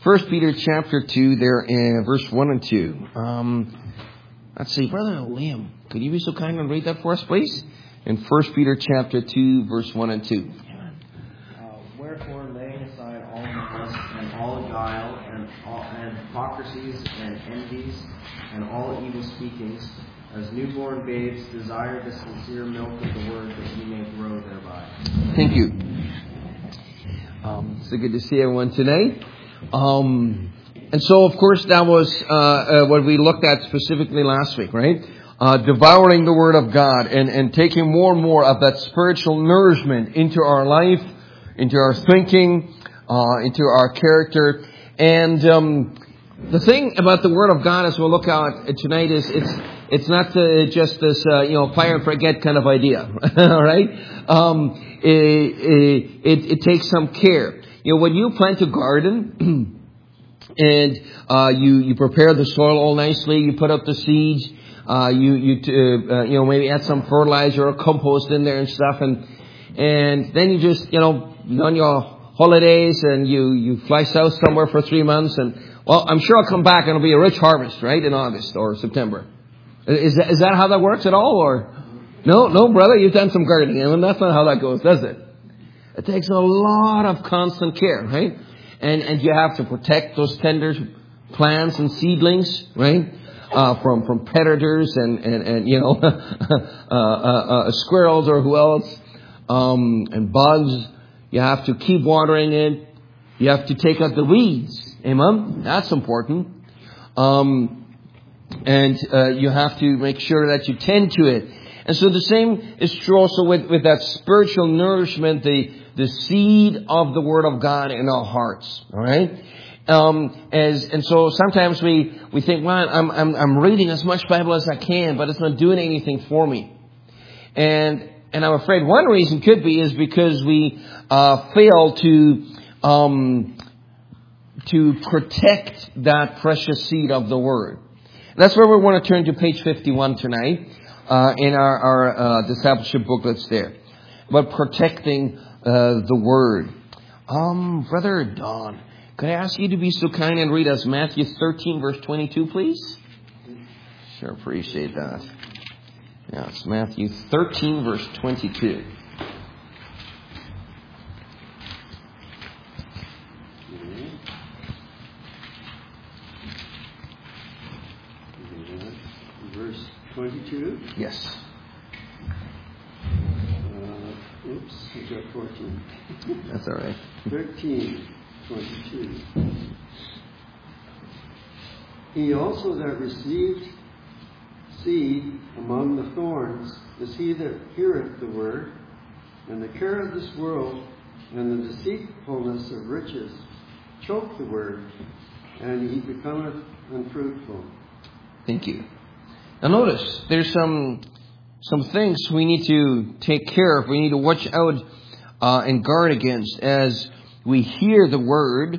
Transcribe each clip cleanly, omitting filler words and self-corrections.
1 Peter chapter 2, there in verse 1 and 2. Let's see, Brother Liam, could you be so kind and read that for us, please? In 1 Peter chapter 2, verse 1 and 2. Wherefore, laying aside all malice and all guile and hypocrisies and envies and all evil speakings, as newborn babes desire the sincere milk of the word, that ye may grow thereby. Thank you. So good to see everyone today. And so, of course, that was what we looked at specifically last week, right? Devouring the Word of God and taking more and more of that spiritual nourishment into our life, into our thinking, into our character. And the thing about the Word of God, as we'll look at tonight, is it's not just this fire and forget kind of idea, all right? It takes some care. When you plant a garden and you prepare the soil all nicely, you put up the seeds, you maybe add some fertilizer or compost in there and stuff, and then you just on your holidays and you fly south somewhere for 3 months, and well, I'm sure I'll come back and it'll be a rich harvest, right, in August or September. Is that how that works at all, or no, brother, you've done some gardening, and that's not how that goes, does it? It takes a lot of constant care, right? And you have to protect those tender plants and seedlings, right? From predators and squirrels or who else, and bugs. You have to keep watering it. You have to take out the weeds. Amen? That's important. And you have to make sure that you tend to it. And so the same is true also with that spiritual nourishment, the seed of the Word of God in our hearts. All right? And so sometimes we think, well, I'm reading as much Bible as I can, but it's not doing anything for me. And I'm afraid one reason could be is because we fail to protect that precious seed of the Word. That's where we want to turn to page 51 tonight in our discipleship booklets there. About protecting the Word. Brother Don, could I ask you to be so kind and read us Matthew 13, verse 22, please? Sure, appreciate that. Yeah, it's Matthew 13, verse 22. Verse 22? Yes. Oops, I got 14. That's all right. 13, 22. He also that received seed among the thorns is he that heareth the word, and the care of this world and the deceitfulness of riches choke the word, and he becometh unfruitful. Thank you. Now notice, there's some things we need to take care of. We need to watch out and guard against as we hear the word,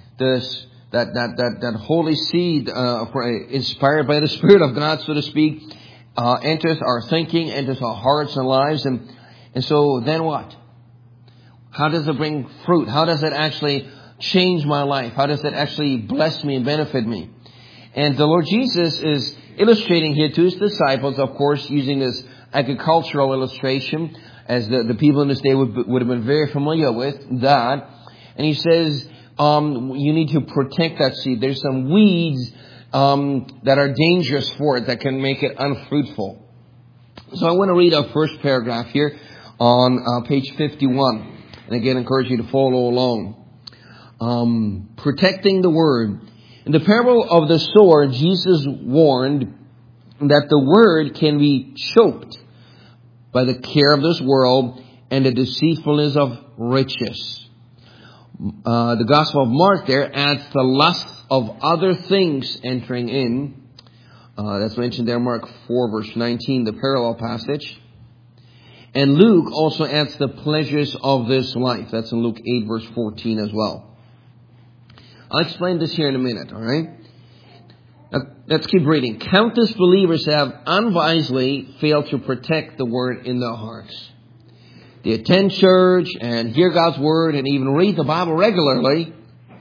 that holy seed inspired by the Spirit of God, so to speak, enters our thinking, enters our hearts and lives, and so then what? How does it bring fruit? How does it actually change my life? How does it actually bless me and benefit me? And the Lord Jesus is illustrating here to His disciples, of course, using this agricultural illustration, as the people in this day would have been very familiar with that. And He says, you need to protect that seed. There's some weeds that are dangerous for it, that can make it unfruitful. So I want to read our first paragraph here on page 51. And again, encourage you to follow along. Protecting the Word. In the parable of the sower, Jesus warned that the Word can be choked by the care of this world and the deceitfulness of riches. The Gospel of Mark there adds the lust of other things entering in. That's mentioned there, Mark 4, verse 19, the parallel passage. And Luke also adds the pleasures of this life. That's in Luke 8, verse 14 as well. I'll explain this here in a minute, all right? Now, let's keep reading. Countless believers have unwisely failed to protect the Word in their hearts. They attend church and hear God's Word and even read the Bible regularly,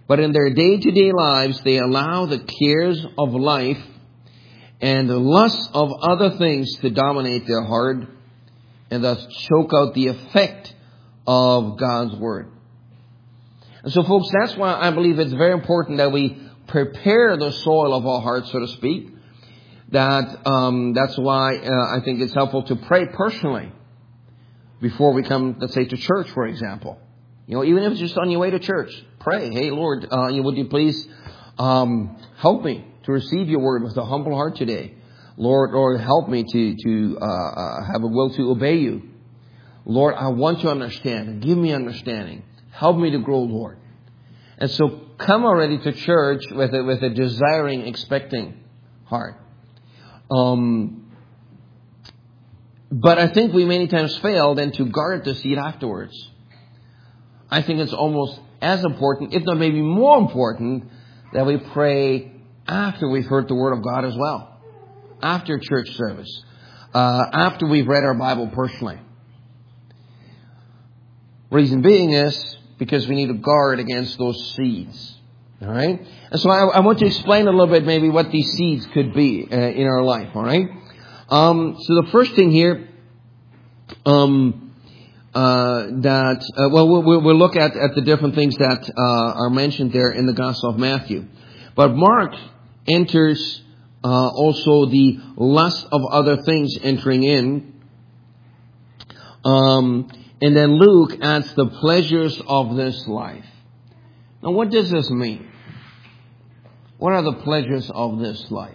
But in their day-to-day lives, they allow the cares of life and the lusts of other things to dominate their heart and thus choke out the effect of God's Word. And so, folks, that's why I believe it's very important that we prepare the soil of our hearts, so to speak. That's why I think it's helpful to pray personally before we come, let's say, to church, for example. Even if it's just on your way to church, pray. Hey, Lord, would you please help me to receive your word with a humble heart today? Lord, help me to have a will to obey you. Lord, I want to understand. Give me understanding. Help me to grow, Lord. And so come already to church with a desiring, expecting heart. But I think we many times fail then to guard the seed afterwards. I think it's almost as important, if not maybe more important, that we pray after we've heard the Word of God as well. After church service. After we've read our Bible personally. Reason being is because we need to guard against those seeds. All right? And so I want to explain a little bit maybe what these seeds could be in our life. All right? So the first thing here, we'll look at the different things that are mentioned there in the Gospel of Matthew. But Mark enters also the lust of other things entering in. And then Luke adds the pleasures of this life. Now, what does this mean? What are the pleasures of this life?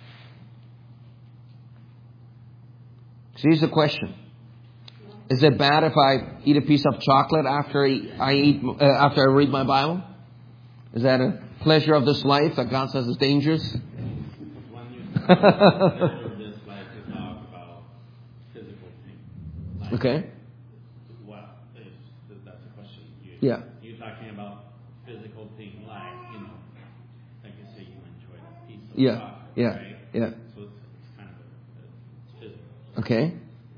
So here's the question. Is it bad if I eat a piece of chocolate after I read my Bible? Is that a pleasure of this life that God says is dangerous? When you say pleasure of this life, you talk about physical things. Like, okay. What is that's a question? You're talking about physical things like like you say you enjoy a piece of chocolate, right? Yeah. So it's kind of it's physical. Okay.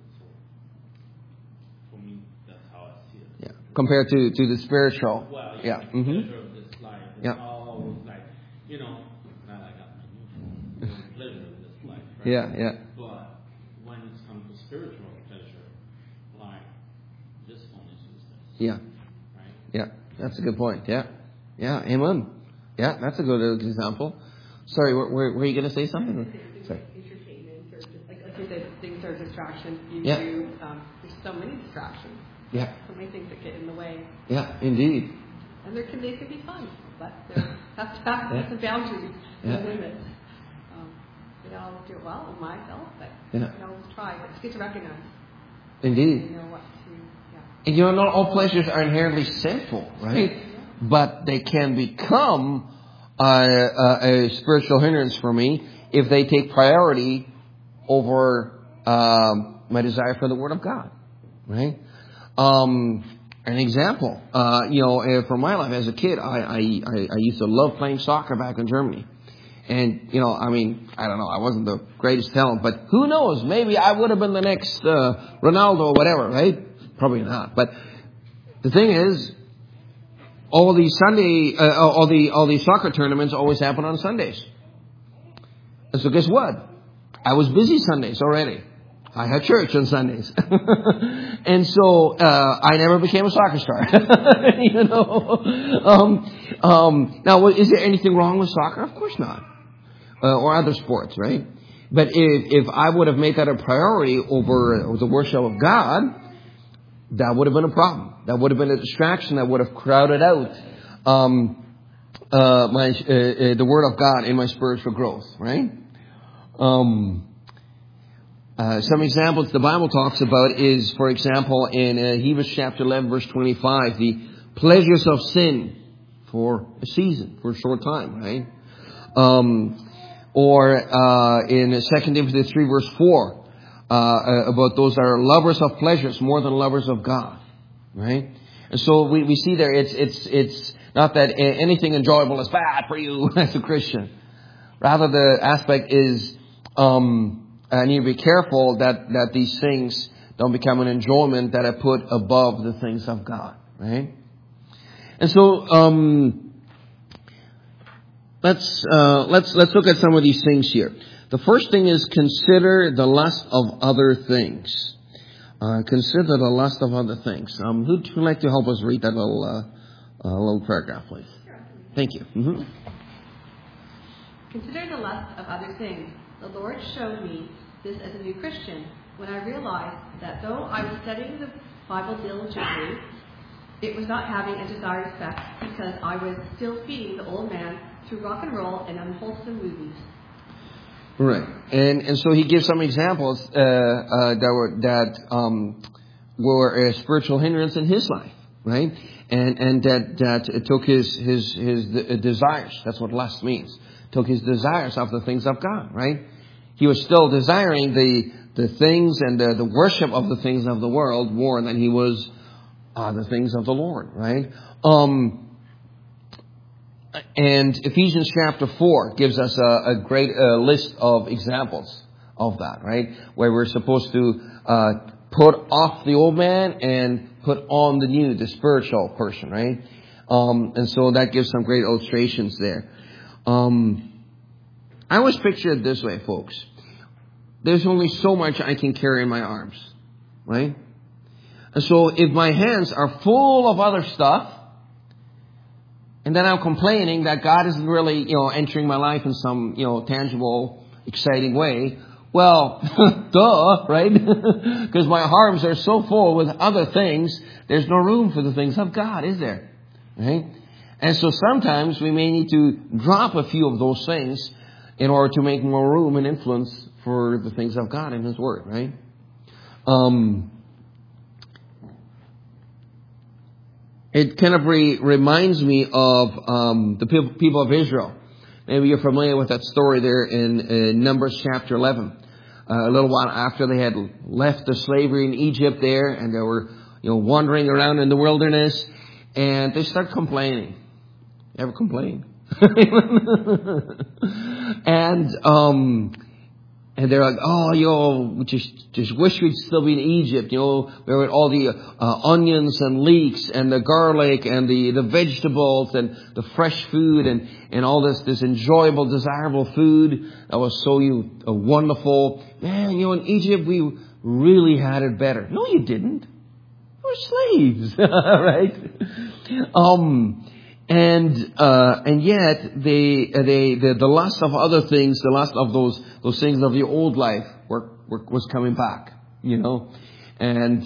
For me, that's how I see it. Yeah. Compared to the spiritual. Well, yeah. The pleasure of this life is Yeah. all like, now I got my new phone. The pleasure of this life, right? Yeah. But when it comes to spiritual pleasure, like this phone is useless. Yeah. Right? Yeah. That's a good point. Yeah. Amen. Yeah, that's a good example. Sorry, were you going to say something? Sorry. Entertainment or just like you said, things are distractions. Yeah. There's so many distractions. Yeah. So many things that get in the way. Yeah, indeed. And they can be fun, but there have to have some boundaries and limits. We don't always do it well in myself, but we can always try. But it's good to recognize. Indeed. You know what to, And not all pleasures are inherently sinful, right? Yeah. But they can become a spiritual hindrance for me if they take priority over my desire for the Word of God, right? An example, from my life as a kid, I used to love playing soccer back in Germany. And, I don't know, I wasn't the greatest talent, but who knows, maybe I would have been the next Ronaldo or whatever, right? Probably not. But the thing is, all these soccer tournaments always happen on Sundays. And so guess what? I was busy Sundays already. I had church on Sundays. And so, I never became a soccer star. Now, is there anything wrong with soccer? Of course not. Or other sports, right? But if I would have made that a priority over the worship of God, that would have been a problem. That would have been a distraction that would have crowded out, the Word of God in my spiritual growth, right? Some examples the Bible talks about is, for example, in Hebrews chapter 11, verse 25, the pleasures of sin for a season, for a short time, right? Or in 2 Timothy 3, verse 4, about those that are lovers of pleasures more than lovers of God, right? And so we see there, it's not that anything enjoyable is bad for you as a Christian. Rather, the aspect is, I need to be careful that these things don't become an enjoyment that I put above the things of God, right? And so, let's look at some of these things here. The first thing is consider the lust of other things. Consider the lust of other things. Who'd like to help us read that little paragraph, please? Sure. Thank you. Mm-hmm. Consider the lust of other things. The Lord showed me this as a new Christian when I realized that though I was studying the Bible diligently, it was not having a desired effect because I was still feeding the old man through rock and roll and unwholesome movies. Right, and so he gives some examples that were a spiritual hindrance in his life, right? And that it took his desires. That's what lust means. Took his desires of the things of God, right? He was still desiring the things and the worship of the things of the world more than he was the things of the Lord, right? And Ephesians chapter 4 gives us a great list of examples of that, right? Where we're supposed to put off the old man and put on the new, the spiritual person, right? And so that gives some great illustrations there. I always picture it this way, folks. There's only so much I can carry in my arms, right? And so if my hands are full of other stuff, and then I'm complaining that God isn't really, entering my life in some, tangible, exciting way. Well, duh, right? Because my arms are so full with other things, there's no room for the things of God, is there? Right? And so sometimes we may need to drop a few of those things in order to make more room and influence for the things of God in His Word, right? It kind of reminds me of the people of Israel. Maybe you're familiar with that story there in Numbers chapter 11. A little while after they had left the slavery in Egypt there, and they were wandering around in the wilderness, and they start complaining. Ever complain? And they're like, just wish we'd still be in Egypt, where with all the onions and leeks and the garlic and the vegetables and the fresh food and all this enjoyable, desirable food that was so wonderful. Man, in Egypt we really had it better. No, you didn't. You were slaves, right? And yet the lust of other things, the lust of those things of the old life was coming back, and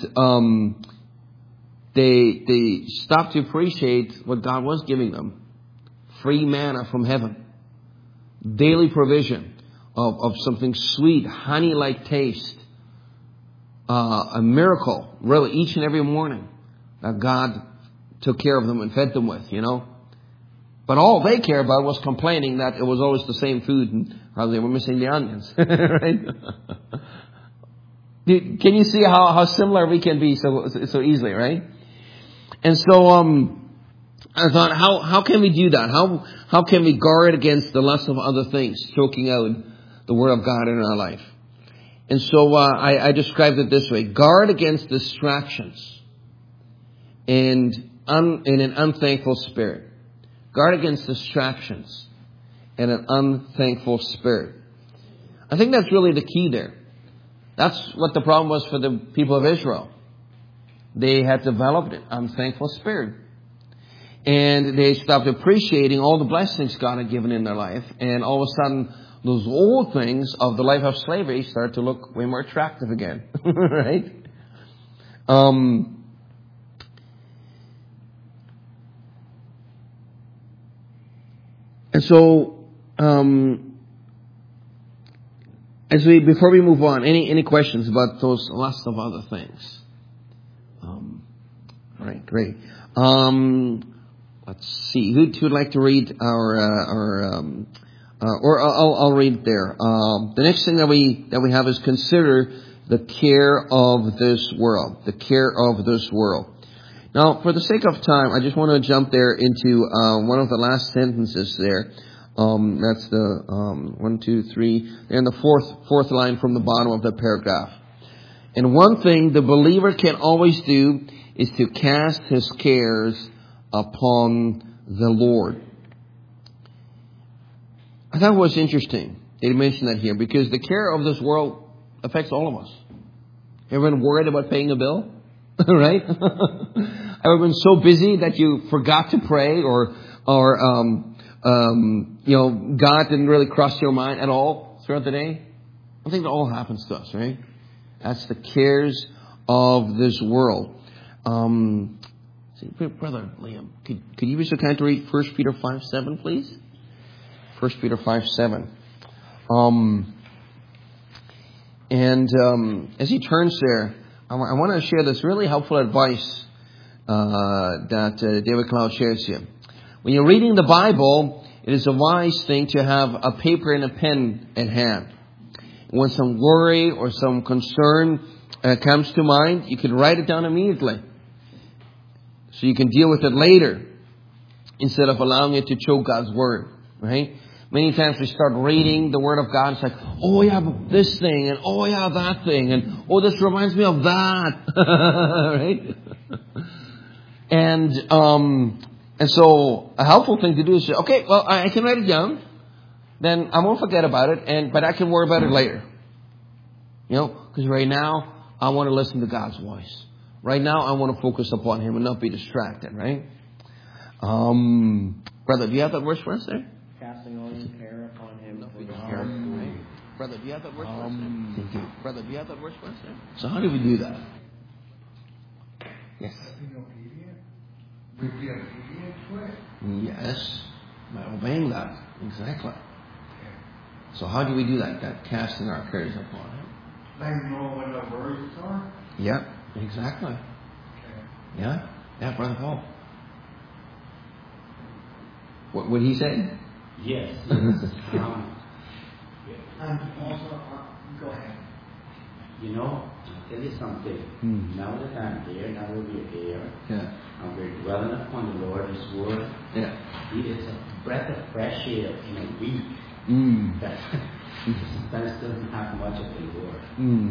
they stopped to appreciate what God was giving them: free manna from heaven, daily provision of something sweet, honey-like taste, a miracle, really, each and every morning that God took care of them and fed them with, But all they care about was complaining that it was always the same food and how they were missing the onions, right? Can you see how similar we can be so easily, right? And so I thought, how can we do that? How can we guard against the lust of other things, choking out the Word of God in our life? And so I described it this way: guard against distractions and in an unthankful spirit. Guard against distractions and an unthankful spirit. I think that's really the key there. That's what the problem was for the people of Israel. They had developed an unthankful spirit. And they stopped appreciating all the blessings God had given in their life. And all of a sudden, those old things of the life of slavery started to look way more attractive again. Right? And so, before we move on, any questions about those lust of other things? All right, great. Let's see. Who'd like to read I'll read there. The next thing that we have is consider the care of this world. The care of this world. Now, for the sake of time, I just want to jump there into one of the last sentences there. That's the 1, 2, 3, and the fourth line from the bottom of the paragraph. And one thing the believer can always do is to cast his cares upon the Lord. I thought it was interesting they mentioned that here, because the care of this world affects all of us. Ever been worried about paying a bill? Right? Ever been so busy that you forgot to pray, or God didn't really cross your mind at all throughout the day? I think that all happens to us, right? That's the cares of this world. Brother Liam, could you be so kind to read 1 Peter 5:7, please? 1 Peter 5:7. As he turns there, I want to share this really helpful advice that David Cloud shares here. When you're reading the Bible, it is a wise thing to have a paper and a pen at hand. When some worry or some concern comes to mind, you can write it down immediately, so you can deal with it later, instead of allowing it to choke God's Word, right? Many times we start reading the Word of God. It's like, oh yeah, this thing, and oh yeah, that thing, and oh, this reminds me of that, right? And so a helpful thing to do is say, okay, well, I can write it down, then I won't forget about it, but I can worry about it later. Because right now I want to listen to God's voice. Right now I want to focus upon Him and not be distracted, right? Brother, do you have that verse for us there? Casting all your care upon Him. Brother, do you have that verse for us there? Brother, do you have that verse for us there? So how do we do that? Yes. Being obedient? Be obedient to it? Yes. By obeying that. Exactly. So how do we do that? That casting our cares upon Him. Let Him know when the worries are? Yep. Exactly. Okay. Yeah. Yeah, Brother Paul. What would he say? Yes. And also, go ahead. I'll tell you something. Now that I'm there, now that we're here, and we're dwelling upon the Lord's Word, it is a breath of fresh air in a week that sometimes doesn't have much of the Lord.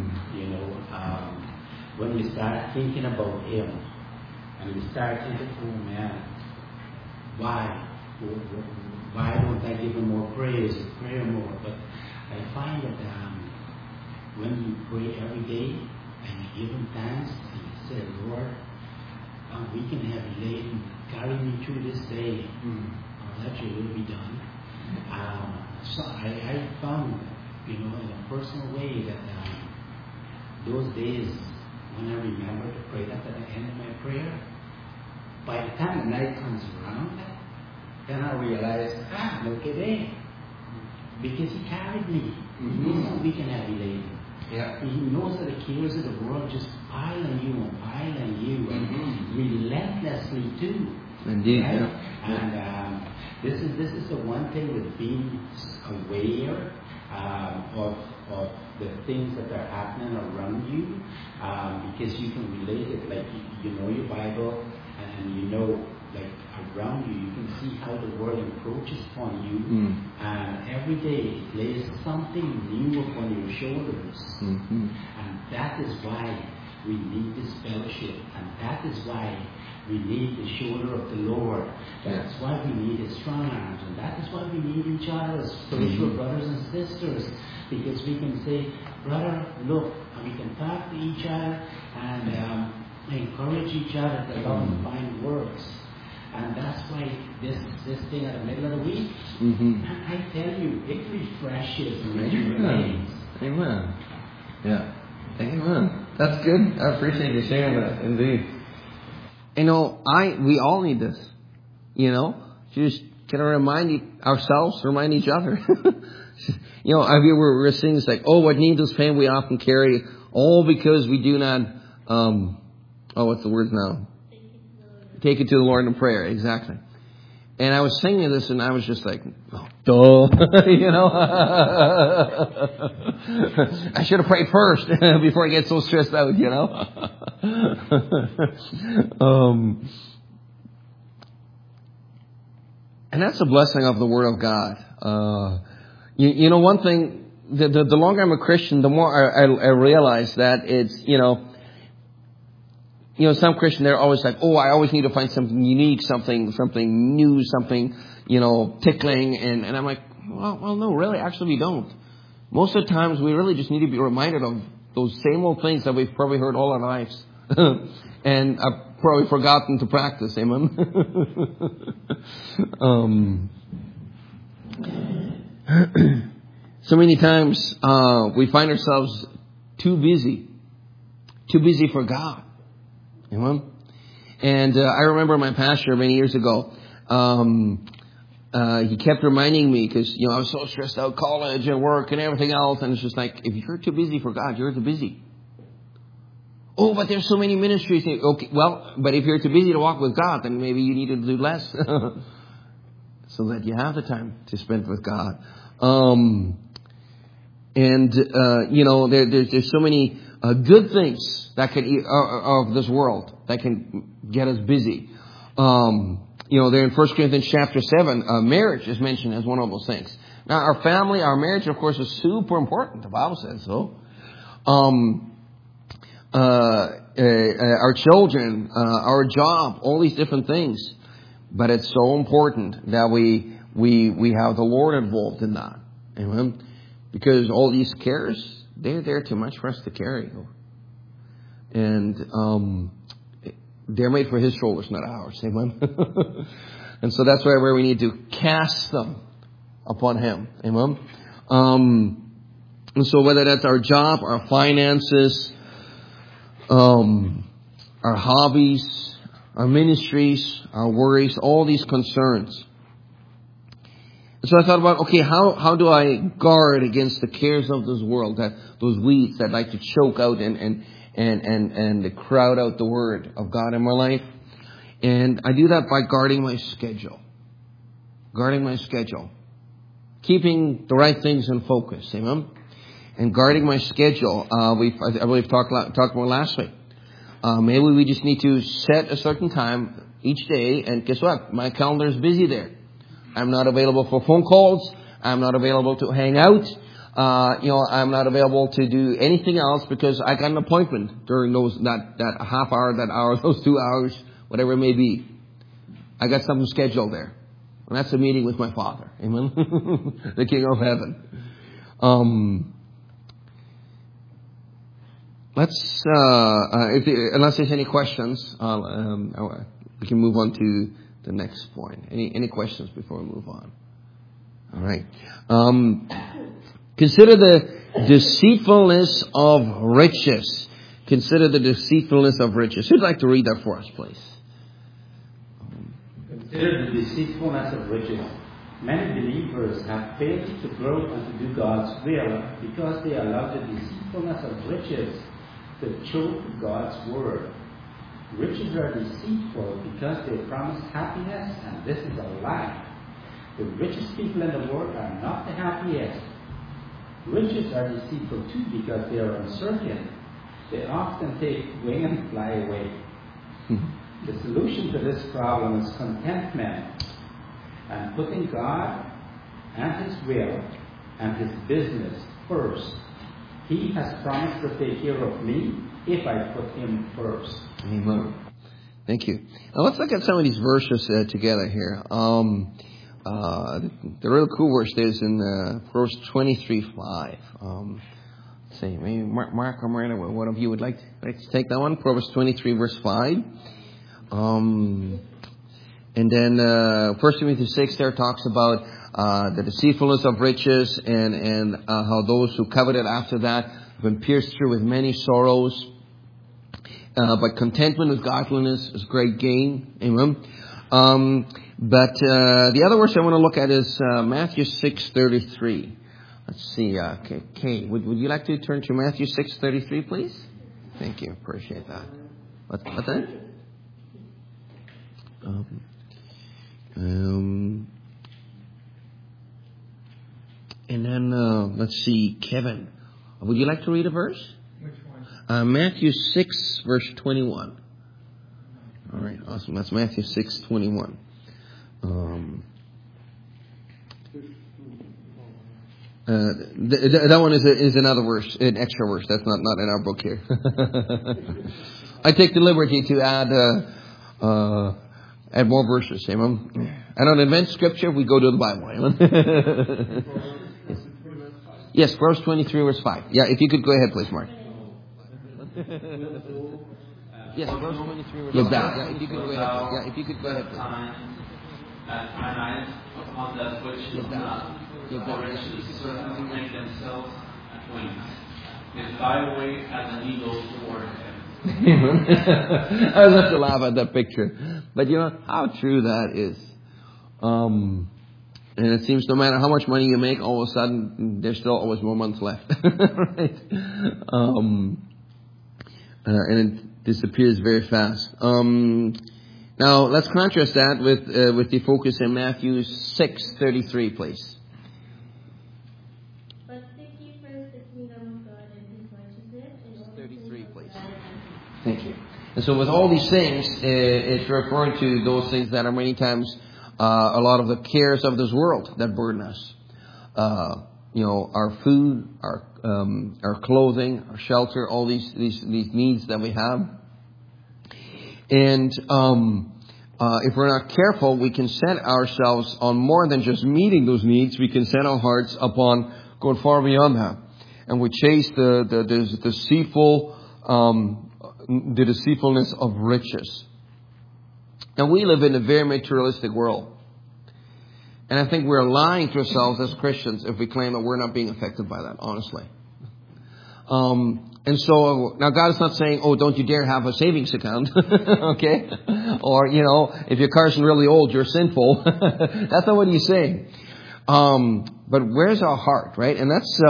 When we start thinking about Him, and we start thinking, oh man, why don't I give Him more praise or prayer more? But I find that when you pray every day and you give Him thanks and you say, Lord, we can have you carry me through this day. Let your will be done. So I found, in a personal way that those days when I remember to pray that at the end of my prayer, by the time the night comes around, then I realize, look at it. Because He carried me. He knows we can have elated. Yeah. He knows that the cares of the world just pile on you and relentlessly too. Indeed. Right? Yeah. And this is the one thing with being aware of the things that are happening around you, because you can relate it. Like you know your Bible, and like around you can see how the world approaches upon you, and every day it lays something new upon your shoulders, and that is why we need this fellowship, and that is why we need the shoulder of the Lord. That's why we need His strong arms, and that is why we need each other as spiritual brothers and sisters, because we can say, brother, look, and we can talk to each other and encourage each other to love and find works. And that's why this thing at the middle of the week, I tell you, it refreshes and rejuvenates. Amen. Yeah. Amen. That's good. I appreciate you sharing that. Indeed. We all need this. Just kind of remind ourselves, remind each other. We're seeing this like, oh, what needless pain we often carry, all because we do not, what's the word now? Take it to the Lord in prayer. Exactly. And I was singing this and I was just like, duh. I should have prayed first before I get so stressed out, And that's the blessing of the Word of God. One thing, the longer I'm a Christian, the more I realize that it's, some Christians, they're always like, oh, I always need to find something unique, something new, something, tickling. And I'm like, Well, no, really, actually we don't. Most of the times we really just need to be reminded of those same old things that we've probably heard all our lives. And I've probably forgotten to practice. Amen? So many times we find ourselves too busy for God. Amen? And I remember my pastor many years ago, he kept reminding me, because I was so stressed out, college and work and everything else, and it's just like, if you're too busy for God, you're too busy. Oh, but there's so many ministries. Okay, well, but if you're too busy to walk with God, then maybe you need to do less, so that you have the time to spend with God. There's so many good things that can of this world that can get us busy. There in 1 Corinthians chapter 7, marriage is mentioned as one of those things. Now, our family, our marriage, of course, is super important. The Bible says so. Our children, our job, all these different things. But it's so important that we have the Lord involved in that. Amen? Because all these cares, they're too much for us to carry. And they're made for His shoulders, not ours. Amen? And so that's where we need to cast them upon Him. Amen? And so whether that's our job, our finances, our hobbies, our ministries, our worries, all these concerns. And so I thought about, okay, how do I guard against the cares of this world, those weeds that like to choke out and crowd out the Word of God in my life? And I do that by guarding my schedule. Keeping the right things in focus. Amen? And guarding my schedule, I believe talked about last week. Maybe we just need to set a certain time each day, and guess what? My calendar is busy there. I'm not available for phone calls. I'm not available to hang out. I'm not available to do anything else because I got an appointment during that half hour, that hour, those 2 hours, whatever it may be. I got something scheduled there. And that's a meeting with my Father. Amen? The King of Heaven. Unless there's any questions, we can move on to the next point. Any questions before we move on? All right. Consider the deceitfulness of riches. Consider the deceitfulness of riches. Who'd like to read that for us, please? Consider the deceitfulness of riches. Many believers have failed to grow and to do God's will because they allow the deceitfulness of riches to choke God's word. Riches are deceitful because they promise happiness, and this is a lie. The richest people in the world are not the happiest. Riches are deceitful too because they are uncertain. They often take wing and fly away. The solution to this problem is contentment and putting God and His will and His business first. He has promised to take care of me if I put Him first. Amen. Thank you. Now let's look at some of these verses together here. The real cool verse is in Proverbs 23:5. Let's see, maybe Mark or Miranda, one of you would like to take that one? Proverbs 23 verse 5. And then 1 Timothy 6 there talks about the deceitfulness of riches and how those who coveted after that have been pierced through with many sorrows. But contentment with godliness is great gain. Amen. But the other verse I want to look at is Matthew 6:33. Let's see. Kay, would you like to turn to Matthew 6:33, please? Thank you. Appreciate that. What's that? And then let's see, Kevin, would you like to read a verse? Which one? Matthew 6 verse 21. All right, awesome. That's Matthew 6:21. That one is another verse, an extra verse. That's not in our book here. I take the liberty to add Add more verses, amen. And on advanced scripture, we go to the Bible, amen. Yes, verse 23, verse 5. Yeah, if you could go ahead, please, Mark. Yes, verse 23, verse 5. Yeah, if you could go ahead. Yeah, if you could go ahead, please. At finite upon that which is not, or riches certainly make themselves wings. If thy way as an eagle toward heaven. I was have to laugh at that picture. But you know how true that is. And it seems no matter how much money you make, all of a sudden there's still always more months left. Right? And it disappears very fast. Now let's contrast that with the focus in Matthew 6:33, please. But seek ye first the kingdom of God and His righteousness, and all 33, please. Thank you. And so with all these things, it's referring to those things that are many times a lot of the cares of this world that burden us. Our food, our clothing, our shelter, all these needs that we have. And if we're not careful, we can set ourselves on more than just meeting those needs. We can set our hearts upon going far beyond that, and we chase the deceitfulness of riches. And we live in a very materialistic world. And I think we're lying to ourselves as Christians if we claim that we're not being affected by that, honestly. And so, now God is not saying, oh, don't you dare have a savings account, okay? Or, if your car's really old, you're sinful. That's not what He's saying. But where's our heart, right? And that's,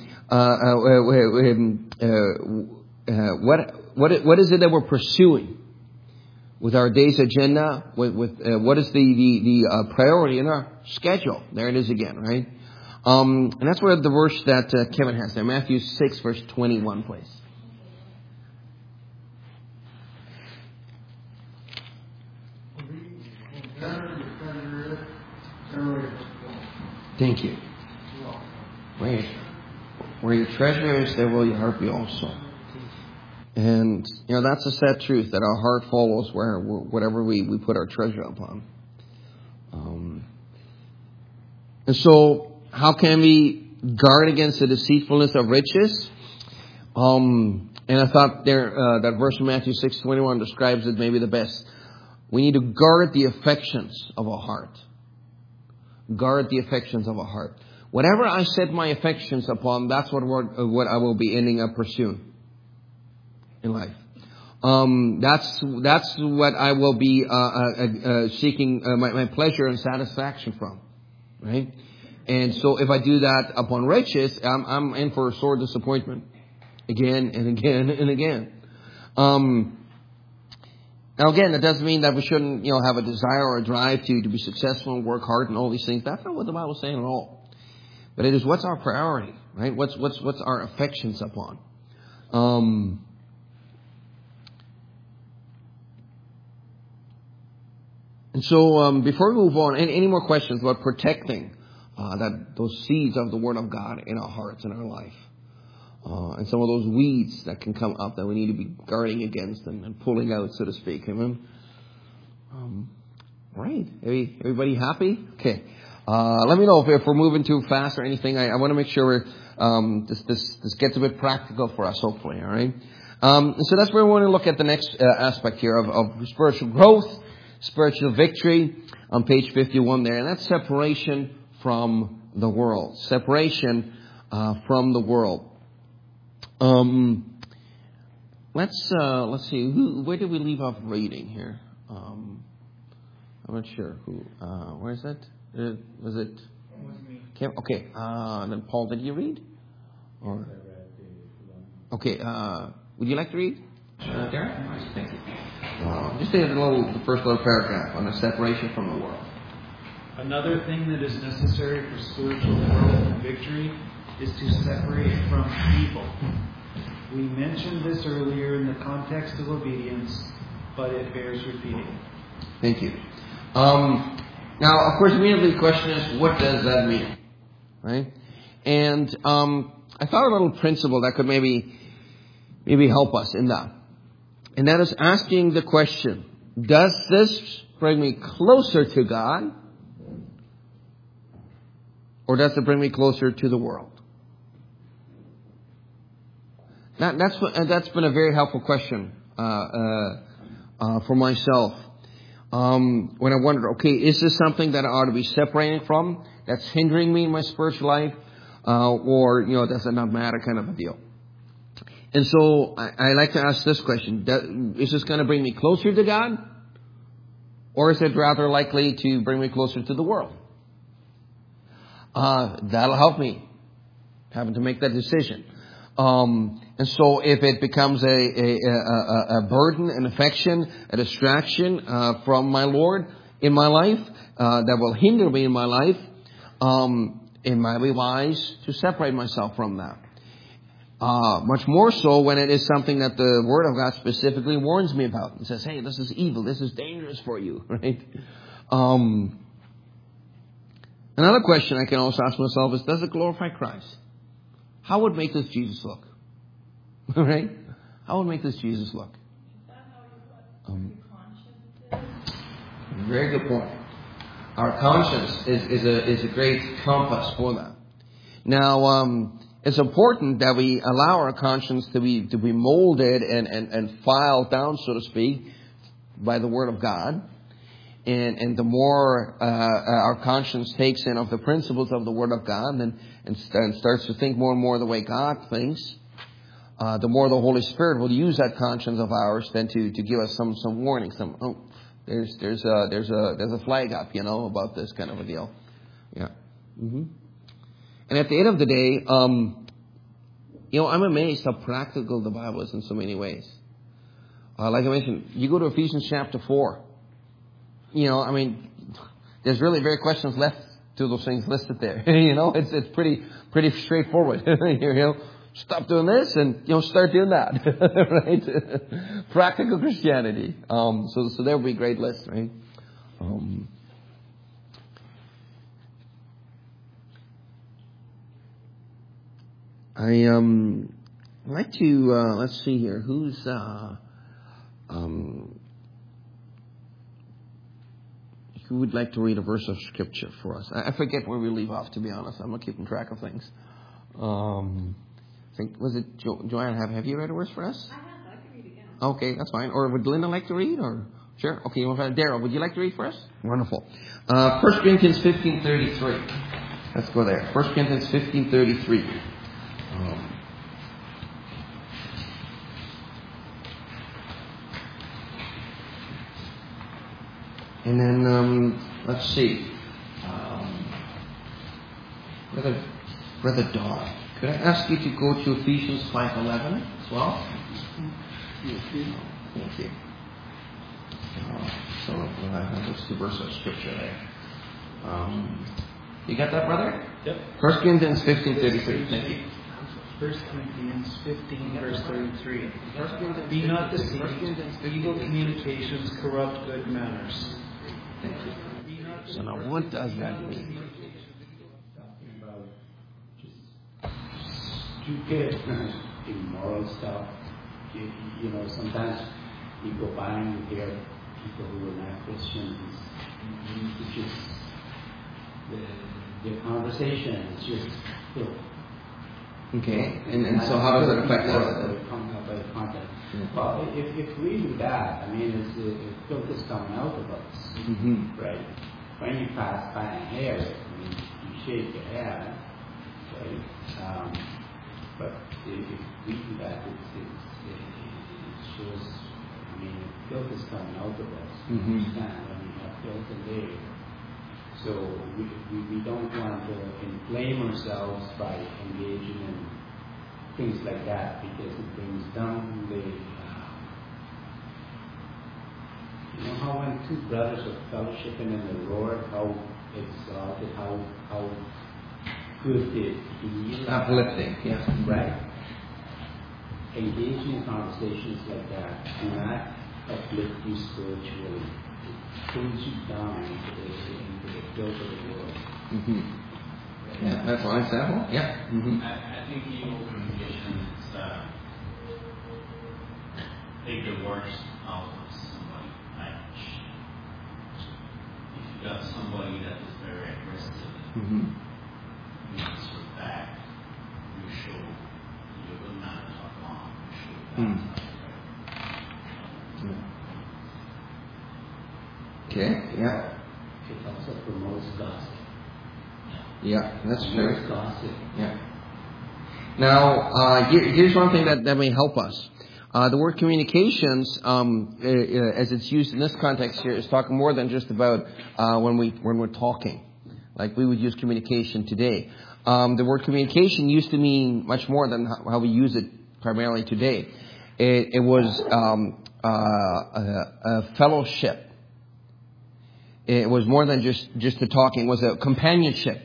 what is it that we're pursuing with our day's agenda? What is the priority in our schedule? There it is again, right? And that's where the verse that Kevin has there, Matthew 6, verse 21, please. Thank you. Where your treasure is, there will your heart be also. And, that's a sad truth, that our heart follows whatever we put our treasure upon. And so, how can we guard against the deceitfulness of riches? And I thought that verse in Matthew 6:21 describes it maybe the best. We need to guard the affections of our heart. Guard the affections of our heart. Whatever I set my affections upon, that's what I will be ending up pursuing in life. That's what I will be seeking my pleasure and satisfaction from, right? And so if I do that upon riches, I'm in for a sore disappointment again and again and again. Now again, that doesn't mean that we shouldn't, have a desire or a drive to be successful and work hard and all these things. That's not what the Bible's saying at all. But it is what's our priority, right? What's our affections upon. And so before we move on, any more questions about protecting those seeds of the Word of God in our hearts and our life? And some of those weeds that can come up that we need to be guarding against and pulling out, so to speak. Amen. Right. Everybody happy? Okay. Let me know if we're moving too fast or anything. I want to make sure this gets a bit practical for us, hopefully. All right. So that's where we want to look at the next aspect here of spiritual growth, spiritual victory, on page 51 there, and that's separation from the world. Separation from the world. Let's see. Where did we leave off reading here? I'm not sure who. Where is that? Was it? Okay. Then Paul, did you read? Or okay. Would you like to read? Darren? Thank you. Just the first little paragraph on the separation from the world. Another thing that is necessary for spiritual growth and victory is to separate from evil. We mentioned this earlier in the context of obedience, but it bears repeating. Thank you. Now, of course, immediately the question is, what does that mean? Right? And I thought a little principle that could maybe help us in that. And that is asking the question, does this bring me closer to God? Or does it bring me closer to the world? That's been a very helpful question for myself. When I wondered, okay, is this something that I ought to be separating from? That's hindering me in my spiritual life? Or, does it not matter kind of a deal? And so I like to ask this question. Is this going to bring me closer to God? Or is it rather likely to bring me closer to the world? That'll help me having to make that decision. And so if it becomes a burden, an affection, a distraction from my Lord in my life that will hinder me in my life, it might be wise to separate myself from that. Much more so when it is something that the Word of God specifically warns me about and says, hey, this is evil, this is dangerous for you, right? Another question I can also ask myself is, does it glorify Christ? How would make this Jesus look? Right? How would make this Jesus look? Very good point. Our conscience is a great compass for that. Now, it's important that we allow our conscience to be molded and filed down, so to speak, by the Word of God. And the more our conscience takes in of the principles of the Word of God and starts to think more and more the way God thinks, the more the Holy Spirit will use that conscience of ours then to give us some warning. There's a flag up, about this kind of a deal. Yeah. Mm-hmm. And at the end of the day, I'm amazed how practical the Bible is in so many ways. Like I mentioned, you go to Ephesians chapter 4. There's really very questions left to those things listed there. It's pretty straightforward. Stop doing this and start doing that. Right? Practical Christianity. So there will be a great list, right? I like to let's see here. Who's who would like to read a verse of Scripture for us? I forget where we leave off, to be honest. I'm not keeping track of things. I think, was it Joanne? Have you read a verse for us? I have. I can read again. Okay, that's fine. Or would Linda like to read? Or sure. Okay, Daryl, would you like to read for us? Wonderful. 1 Corinthians 15:33. Let's go there. 1 Corinthians 15:33. And then, let's see. Brother Don, could I ask you to go to Ephesians 5:11 as well? Thank you. So let's do verse of Scripture there. You got that, brother? Yep. 1 Corinthians 15:33. Thank you. 1 Corinthians 15, verse 33. Be not deceived. Evil communications corrupt good manners. Thank you. So now what does that mean? Talking about just stupid, immoral stuff. Sometimes you go by and you hear people who are not Christians. It's just the conversation is just filth. Okay, and so how does it affect us? Content. Well, if we do that, filth is coming out of us, right? When you pass by a hair, you shake your head, right? But if we do that, it shows. Filth is coming out of us. Understand? We have filth in there. So we don't want to inflame ourselves by engaging in things like that, because it brings down the how when two brothers are fellowshipping in the Lord, how exalted, how good they feel. Uplifting, yes. Right. Engaging in conversations like that do not uplift you spiritually. It pulls you down into the filth of the world. Yeah, that's one example. Yeah. I think evil communications take the worst out of somebody. Like you've got somebody that is very aggressive, Mm-hmm. you answer back, you show you're a good man to talk on, you show that. Okay, yeah. It also promotes gossip. Yeah, that's true. Gossip. Yeah. Now, here's one thing that may help us. The word communications, as it's used in this context here, is talking more than just about when we're talking, like we would use communication today. The word communication used to mean much more than how we use it primarily today. It was a fellowship. It was more than just the talking. It was a companionship.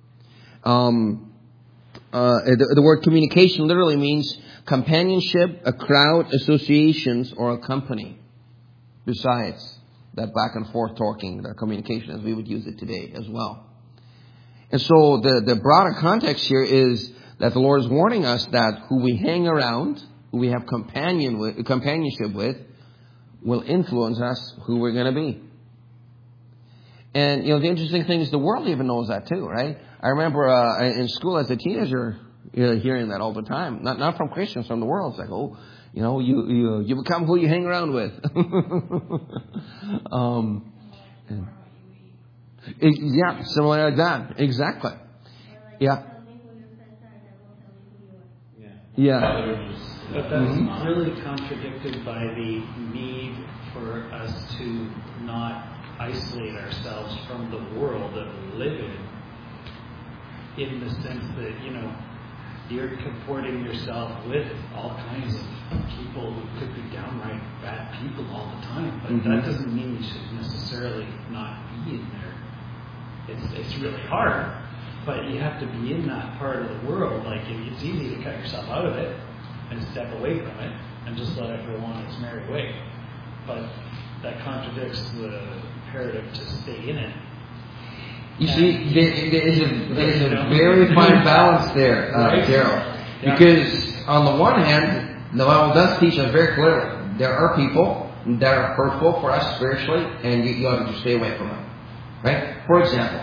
The word communication literally means companionship, a crowd, associations, or a company. Besides that back and forth talking, that communication as we would use it today as well. And so the broader context here is that the Lord is warning us that who we hang around, who we have companionship with, will influence us who we're going to be. And, the interesting thing is the world even knows that too, right? I remember in school as a teenager hearing that all the time. Not from Christians, from the world. It's like, you become who you hang around with. Yeah, similar like that. Exactly. Yeah. Yeah. But that's really contradicted by the need for us to not isolate ourselves from the world that we live in the sense that, you're comporting yourself with all kinds of people who could be downright bad people all the time. But that doesn't mean you should necessarily not be in there. It's really hard, but you have to be in that part of the world. Like, it's easy to cut yourself out of it and step away from it and just let it go on its merry way. But that contradicts the imperative to stay in it. You see, there is a very fine balance there, Daryl. Yeah. Because on the one hand, the Bible does teach us very clearly there are people that are hurtful for us spiritually, and you ought to just stay away from them. Right? For example,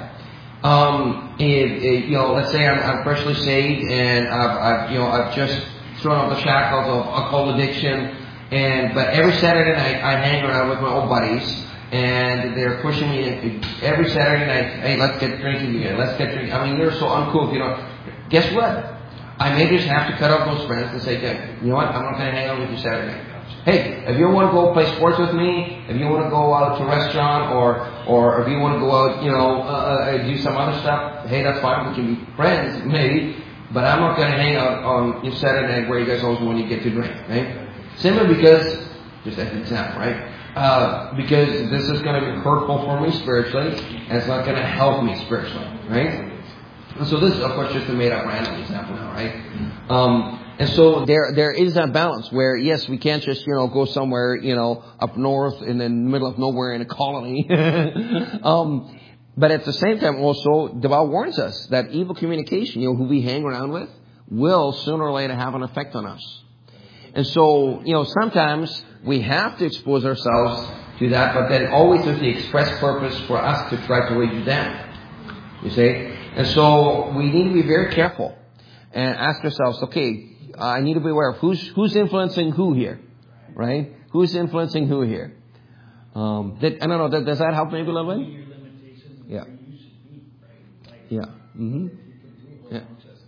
let's say I'm freshly saved and I've just thrown off the shackles of alcohol addiction, but every Saturday night I hang around with my old buddies. And they're pushing me every Saturday night, hey, let's get drinking again, let's get drinking. I mean, you're so uncool if you don't. Guess what? I may just have to cut off those friends and say, you know what, I'm not going to hang out with you Saturday night. Hey, if you want to go play sports with me, if you want to go out to a restaurant, or if you want to go out, do some other stuff, hey, that's fine, we can be friends, maybe, but I'm not going to hang out on Saturday night where you guys always want to get to drink, right? Simply because, just as an example, right? Because this is going to be hurtful for me spiritually, and it's not going to help me spiritually, right? And so this is, of course, just a made-up random example now, right? And so there is that balance where, yes, we can't just, go somewhere, up north in the middle of nowhere in a colony. But at the same time, also, the Bible warns us that evil communication, who we hang around with, will sooner or later have an effect on us. And so, sometimes we have to expose ourselves to that, but then always with the express purpose for us to try to reach them. You see? And so we need to be very careful and ask ourselves, okay, I need to be aware of who's influencing who here, right? Who's influencing who here? I don't know, does that help maybe a little bit? Yeah. Yeah. Mm-hmm. Yeah.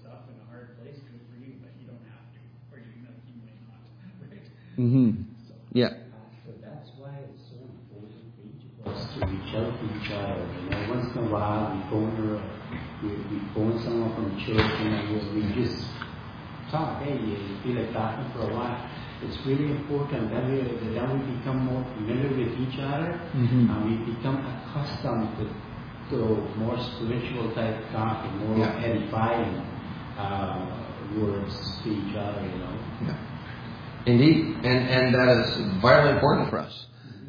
Mm-hmm. Yeah. So that's why it's so important for us to reach out to each other. Once in a while we phone someone from church and we just talk. Hey, you feel like talking for a while. It's really important that we become more familiar with each other, and we become accustomed to more spiritual type talk and more edifying words to each other. Yeah. Indeed, and that is vitally important for us.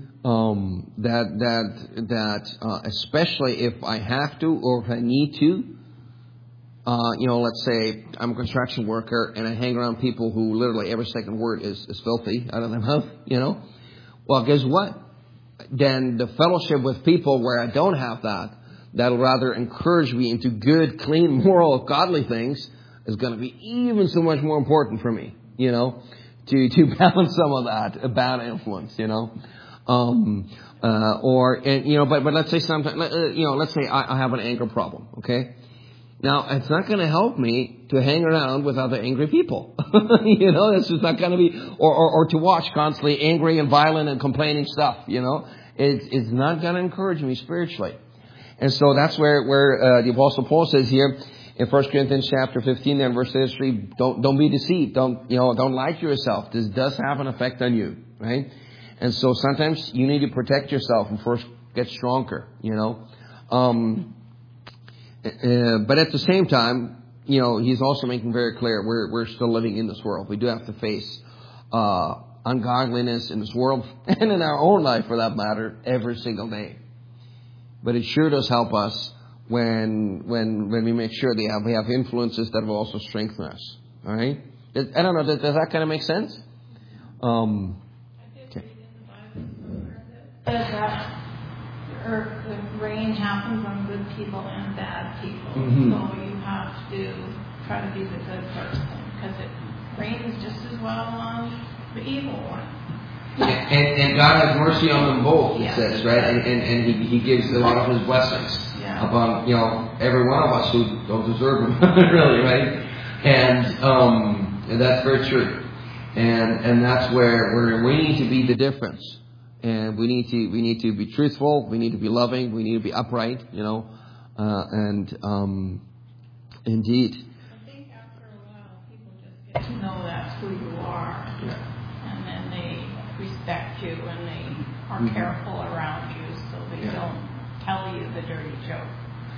Especially if I have to or if I need to. Let's say I'm a construction worker and I hang around people who literally every second word is filthy out of their mouth. Well, guess what? then the fellowship with people where I don't have that'll rather encourage me into good, clean, moral, godly things is going to be even so much more important for me, to balance some of that bad influence, but let's say sometimes, let's say I have an anger problem, okay? Now, it's not going to help me to hang around with other angry people. It's just not going to be, or to watch constantly angry and violent and complaining stuff, It's not going to encourage me spiritually. And so that's where the Apostle Paul says here in 1 Corinthians chapter 15 and verse 33, don't be deceived. Don't lie to yourself. This does have an effect on you, right? And so sometimes you need to protect yourself and first get stronger, But at the same time, he's also making very clear we're still living in this world. We do have to face ungodliness in this world and in our own life, for that matter, every single day. But it sure does help us when we make sure we have influences that will also strengthen us. All right? I don't know. Does that kind of make sense? Okay. That the rain happens on good people and bad people. Mm-hmm. So you have to try to be the good person, because it rains just as well on the evil one. And God has mercy on them both, it Yeah. says, right? And he gives a lot of His blessings upon, every one of us who don't deserve them, really, right? And that's very true. And that's where we need to be the difference. And we need to be truthful. We need to be loving. We need to be upright, indeed. I think after a while, people just get to know that's who you are. Yeah. And then they respect you and they are careful around you, so they don't tell you the dirty joke.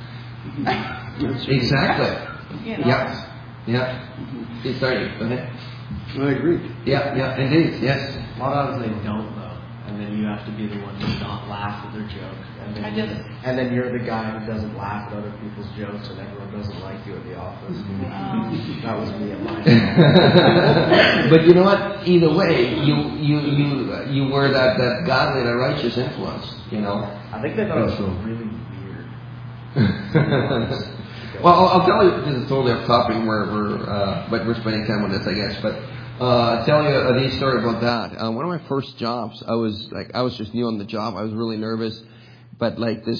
Exactly. Yeah. Sorry, go ahead. I agree. Yeah, indeed, yes. A lot of times they don't, though. And then you have to be the one to not laugh at their joke. And then you're the guy who doesn't laugh at other people's jokes, and everyone doesn't like you at the office. That was me at my job. But you know what? Either way, you were that godly, that righteous influence. I think they thought it was really weird. Well, I'll tell you, this is totally off topic, but we're spending time on this, I guess. But I'll tell you a neat story about that. One of my first jobs, I was just new on the job. I was really nervous, but like my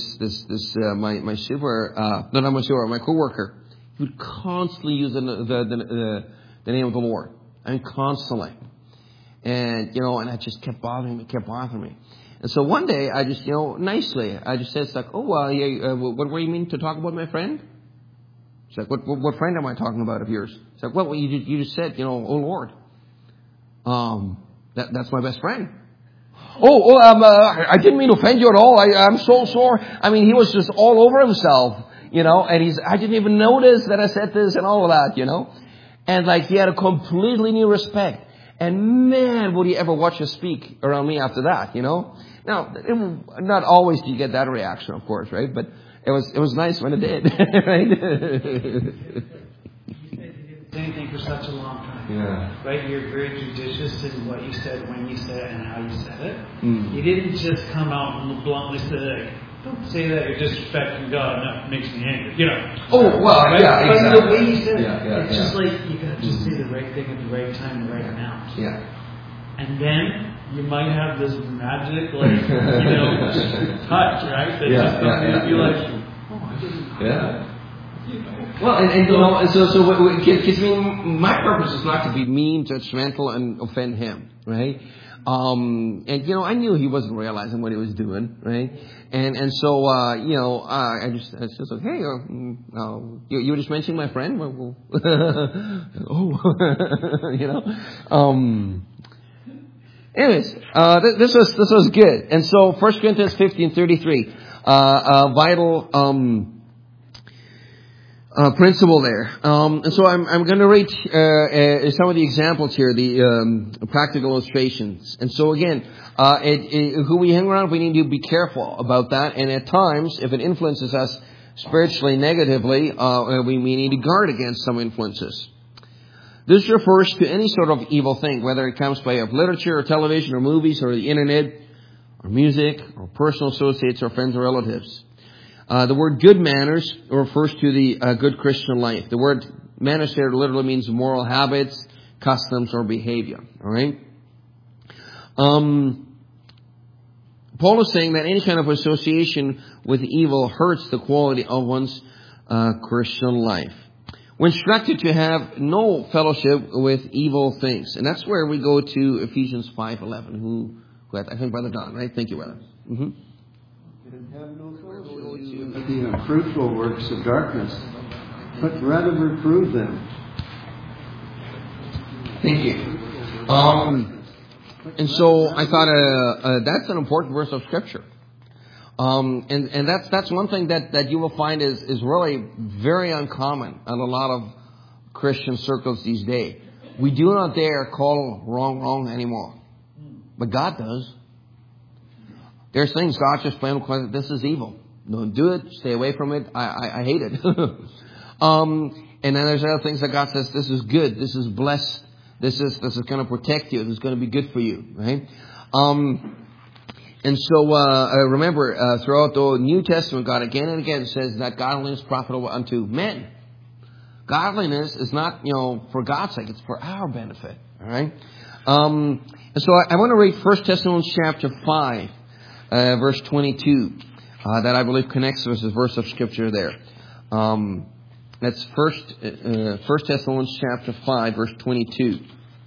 coworker, he would constantly use the name of the Lord. I mean, constantly, and and it just kept bothering me. And so one day, I just nicely, I just said, it's like, what were you mean to talk about my friend? It's like, what friend am I talking about of yours? It's like, well, you just said, oh Lord, that's my best friend. I didn't mean to offend you at all. I'm so sorry. I mean, he was just all over himself, and I didn't even notice that I said this and all of that, and like he had a completely new respect. And man, would he ever watch us speak around me after that, Now, not always do you get that reaction, of course, right? But it was nice when it did, right? Same thing for such a long time. Yeah. Right? You're very judicious in what you said, when you said it, and how you said it. Mm. You didn't just come out and bluntly say, don't say that, you're disrespecting God, and that makes me angry. Oh, well, right? yeah, exactly. But the way you said it, it's just like you got to just say the right thing at the right time, the right amount. Yeah. And then you might have this magic, touch, right? That just makes you like, oh, I didn't. Yeah. Well, so because my purpose is not to be mean, judgmental, and offend him, right? And I knew he wasn't realizing what he was doing, right? And so I just okay, you were just mentioning my friend. Anyways, this was good. And so 1 Corinthians 15:33, vital principle there. And so I'm going to read some of the examples here, the practical illustrations. And so again, who we hang around, we need to be careful about that. And at times, if it influences us spiritually negatively, we need to guard against some influences. This refers to any sort of evil thing, whether it comes by way of literature or television or movies or the internet or music, or personal associates, or friends or relatives. The word good manners refers to the good Christian life. The word manners here literally means moral habits, customs, or behavior. All right? Paul is saying that any kind of association with evil hurts the quality of one's Christian life. We're instructed to have no fellowship with evil things. And that's where we go to Ephesians 5:11. Who I think Brother Don, right? Thank you, brother. Mm-hmm. And have no fellowship with the unfruitful works of darkness, but rather reprove them. Thank you. And so I thought that's an important verse of Scripture. And that's one thing that you will find is really very uncommon in a lot of Christian circles these days. We do not dare call wrong anymore. But God does. There's things God just plain says, this is evil. Don't do it. Stay away from it. I hate it. And then there's other things that God says, this is good. This is blessed. This is going to protect you. This is going to be good for you. Right? And so, remember, throughout the New Testament, God again and again says that godliness is profitable unto men. Godliness is not, for God's sake. It's for our benefit. All right? And so I want to read 1 Thessalonians chapter 5, verse 22, that I believe connects with this verse of Scripture there. That's 1 Thessalonians chapter 5, verse 22.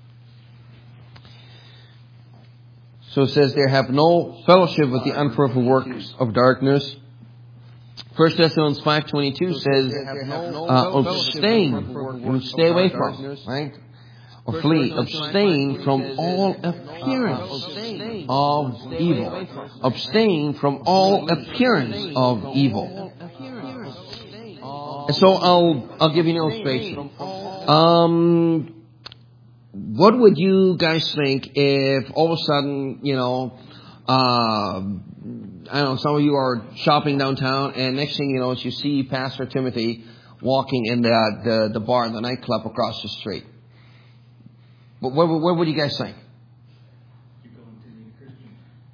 So it says there, have no fellowship with the unfruitful works of darkness. 1 Thessalonians 5:22 says, abstain, stay away from, right? Or flee, abstain from all appearance of evil. Abstain from all appearance of evil. And so I'll give you an illustration. What would you guys think if all of a sudden, I don't know, some of you are shopping downtown, and next thing you know is you see Pastor Timothy walking in the bar, the nightclub across the street. But what would you guys think? You're going to be a Christian.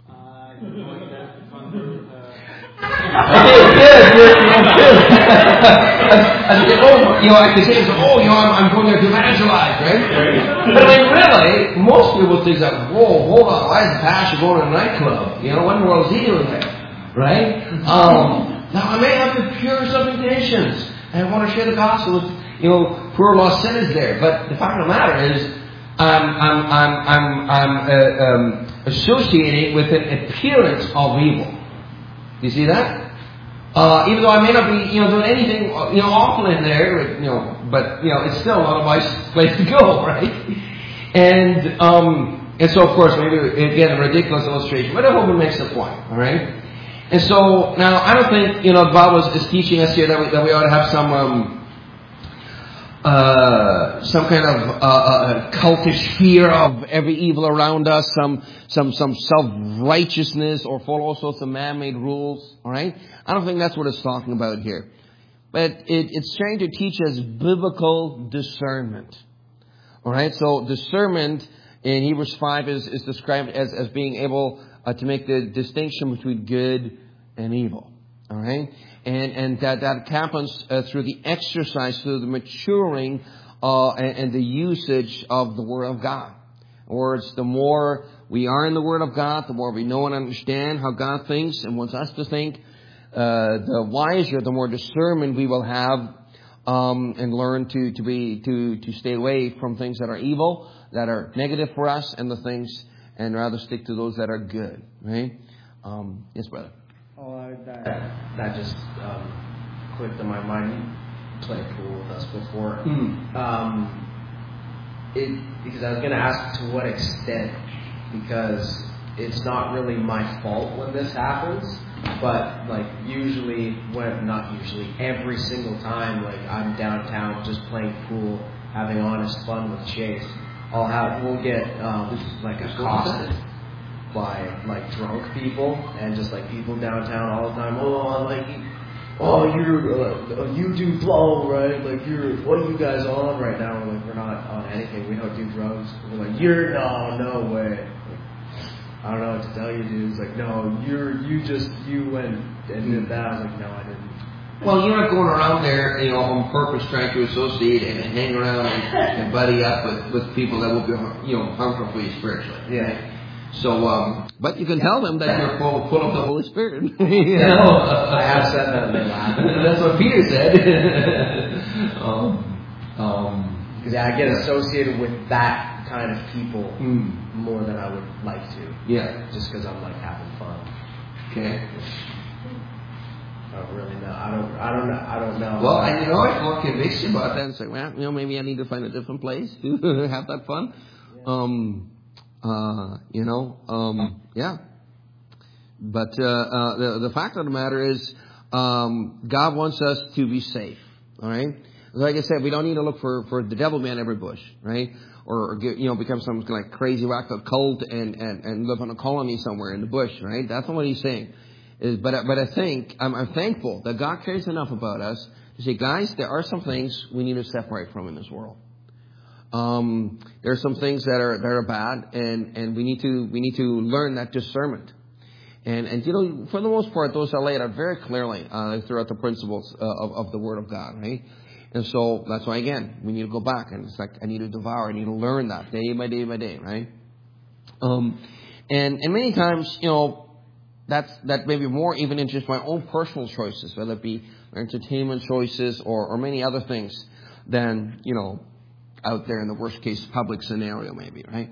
I could say, I'm going there to evangelize, right? But really, most people think that, whoa, hold on, why is the pastor going to a nightclub? What in the world is he doing there? Right? Now, I may have the purest of intentions, and I want to share the gospel with, poor lost sinners there. But the fact of the matter is, I'm associating with an appearance of evil. Do you see that? Even though I may not be, doing anything, awful in there, but it's still not a nice place to go, right? And so of course, maybe again a ridiculous illustration, but I hope it makes the point, all right? And so now I don't think the Bible is teaching us here that we ought to have some kind of cultish fear of every evil around us, some self-righteousness, or follow all sorts of man-made rules. All right, I don't think that's what it's talking about here, but it's trying to teach us biblical discernment. All right, so discernment in Hebrews 5 is described as being able to make the distinction between good and evil. All right. And that happens through the exercise, through the maturing and the usage of the Word of God. In other words, the more we are in the Word of God, the more we know and understand how God thinks and wants us to think, the wiser, the more discernment we will have, and learn to stay away from things that are evil, that are negative for us, and and rather stick to those that are good. Right? Yes, brother. That just clicked in my mind. Played pool with us before. Because I was going to ask to what extent, because it's not really my fault when this happens, but every single time, I'm downtown just playing pool, having honest fun with Chase, we'll get accosted by drunk people and just people downtown all the time. You do blow, right? What are you guys on right now? We're not on anything. We don't do drugs. We're no way. I don't know what to tell you, dude. It's like, no, you went and did that. I was like, no, I didn't. Well, you're not going around there, on purpose trying to associate and hang around and buddy up with people that will be, harmful for you spiritually. Yeah. So, but you can tell them that you're full of the Holy Spirit. I have said that, and they laugh. That's what Peter said. Yeah, I get associated with that kind of people more than I would like to. Yeah. Just because I'm like having fun. Okay. I don't really know. I don't know. Well, and what convicts you about that? And say, well, maybe I need to find a different place to have that fun. Yeah. But the fact of the matter is, God wants us to be safe. All right. Like I said, we don't need to look for the devil man every bush, right? Or become some like crazy wacko cult and live on a colony somewhere in the bush, right? That's not what he's saying. But I think I'm thankful that God cares enough about us to say, guys, there are some things we need to separate from in this world. There are some things that are bad, and we need to learn that discernment. And for the most part, those are laid out very clearly throughout the principles of the Word of God, right? And so that's why, again, we need to go back, and it's like I need to devour, I need to learn that day by day by day, right? And many times, that may be more even in just my own personal choices, whether it be entertainment choices or many other things than, out there in the worst case public scenario maybe, right?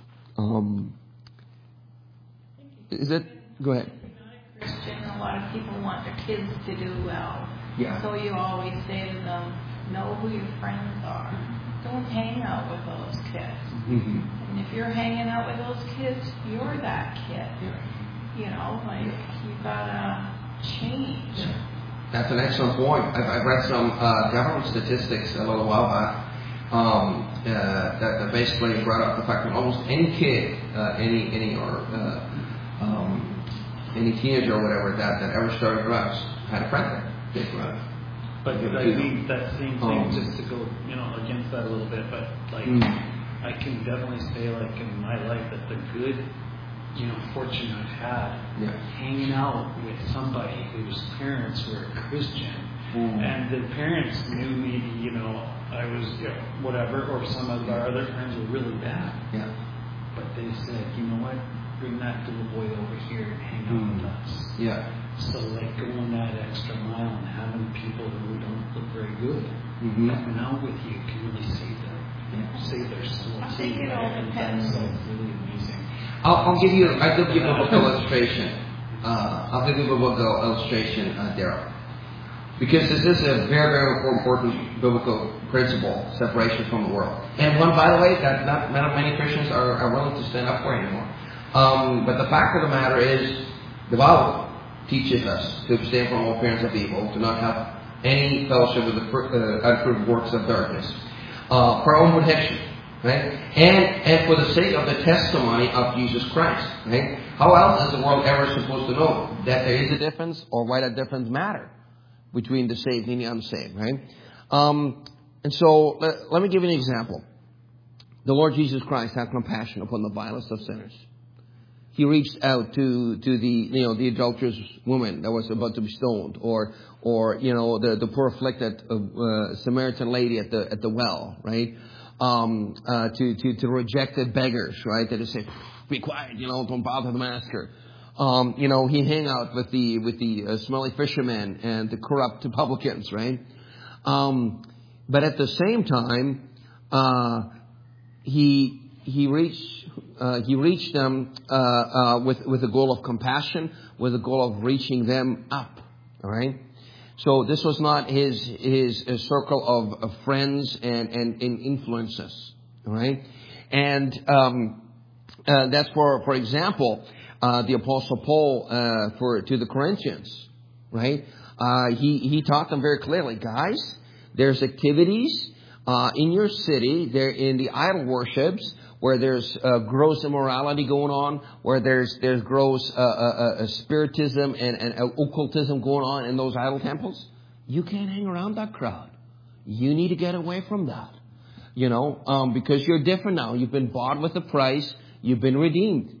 Is it? Go ahead. If you're not a Christian, a lot of people want their kids to do well. Yeah. So you always say to them, know who your friends are. Don't hang out with those kids. Mm-hmm. And if you're hanging out with those kids, you're that kid. Yeah. You gotta change. Yeah. That's an excellent point. I've read some government statistics a little while back that basically brought up the fact that almost any kid, any teenager or whatever that ever started drugs had a friend that did drugs. But I mean that same thing, just to go against that a little bit. But I can definitely say in my life that the good fortune I've had hanging out with somebody whose parents were Christian, and the parents knew maybe I was whatever, or some of our other friends were really bad. Yeah. But they said, you know what, bring that little boy over here and hang out with us. Yeah. So going that extra mile and having people who don't look very good coming out with you can really save their soul. I think it all depends. That's really amazing. I'll give you a biblical illustration. Daryl. Because this is a very, very important biblical principle, separation from the world. And one, by the way, that not many Christians are willing to stand up for anymore. But the fact of the matter is, the Bible teaches us to abstain from all appearance of evil, to not have any fellowship with the unproved works of darkness, for our own protection. Right? And for the sake of the testimony of Jesus Christ. Right? How else is the world ever supposed to know that there is a difference, or why that difference matter between the saved and the unsaved? Right? And so let me give you an example. The Lord Jesus Christ had compassion upon the vilest of sinners. He reached out to the adulterous woman that was about to be stoned, or the poor afflicted Samaritan lady at the well, right? To rejected beggars, right? That just say, be quiet, don't bother the master. He hang out with the smelly fishermen and the corrupt publicans, right? But at the same time, he reached them with the goal of compassion, with the goal of reaching them up. All right. So this was not his circle of friends and influences. All right. And that's for example, the Apostle Paul to the Corinthians. Right. He taught them very clearly, guys. There's activities in your city. They're in the idol worships, where there's gross immorality going on, where there's gross spiritism and occultism going on in those idol temples. You can't hang around that crowd. You need to get away from that. Because you're different now. You've been bought with a price. You've been redeemed.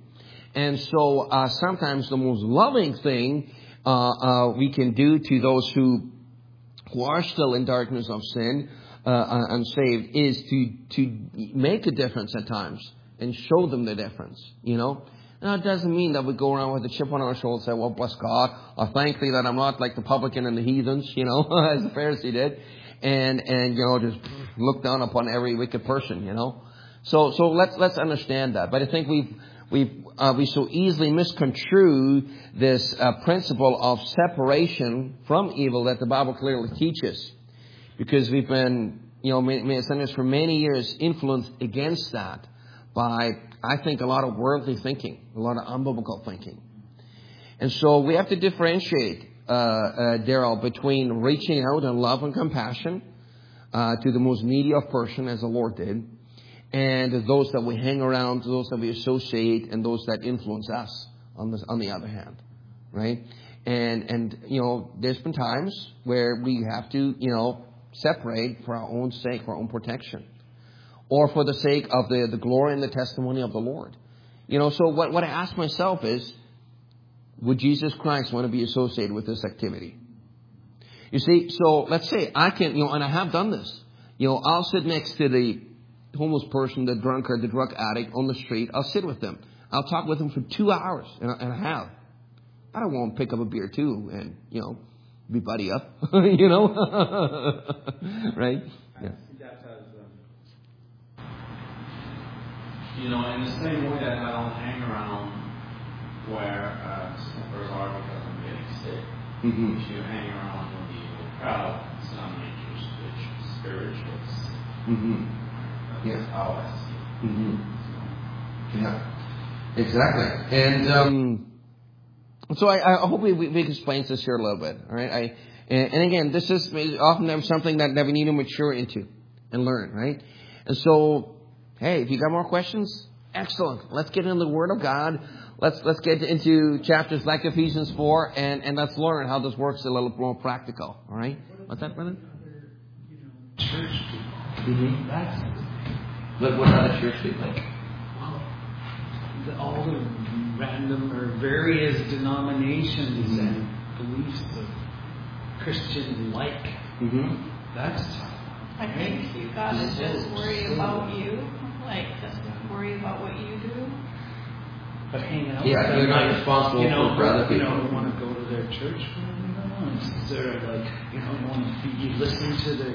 And so sometimes the most loving thing we can do to those who are still in darkness of sin, unsaved, is to make a difference at times and show them the difference, you know. Now, it doesn't mean that we go around with a chip on our shoulder and say, well, bless God, thank thee that I'm not like the publican and the heathens, you know, as the Pharisee did, and you know, just look down upon every wicked person, you know. So let's understand that. But I think we so easily misconstrue this principle of separation from evil that the Bible clearly teaches, because we've been, you know, for many years influenced against that by, I think, a lot of worldly thinking, a lot of unbiblical thinking. And so we have to differentiate, Daryl, between reaching out in love and compassion to the most needy of person, as the Lord did, and those that we hang around, those that we associate, and those that influence us on the other hand, right? And you know, there's been times where we have to, you know, separate for our own sake, for our own protection, or for the sake of the glory and the testimony of the Lord. You know, so what I ask myself is, would Jesus Christ want to be associated with this activity? You see, so let's say I can, you know, and I have done this. You know, I'll sit next to the homeless person, the drunkard, the drug addict on the street. I'll sit with them. I'll talk with them for 2 hours, and I have. I don't want to pick up a beer too and, you know, be buddy up, you know, right? Yeah. You know, in the same way that I don't hang around where sniffers are because I'm getting sick. Mm-hmm. If you hang around with the evil crowd, it's not make you spiritual sick. Mm-hmm. That's how I see it. Mm-hmm. Yeah, exactly. And so I hope we explain this here a little bit. All right. And again, this is often something that we need to mature into and learn, right? And so, hey, if you got more questions, excellent. Let's get into the Word of God. Let's get into chapters like Ephesians 4, and let's learn how this works a little more practical. All right? What's that, Brennan? Church people. Mm-hmm. That's What other church people? Well, all the random or various denominations and beliefs of Christian-like. Mm-hmm. That's. I think you gotta just worry about you. Like, just worry about what you do. But hanging out Yeah, with them, you're not like, responsible you know, for other people. You don't want to go to their church. Is there like, you know, you want to you listen to their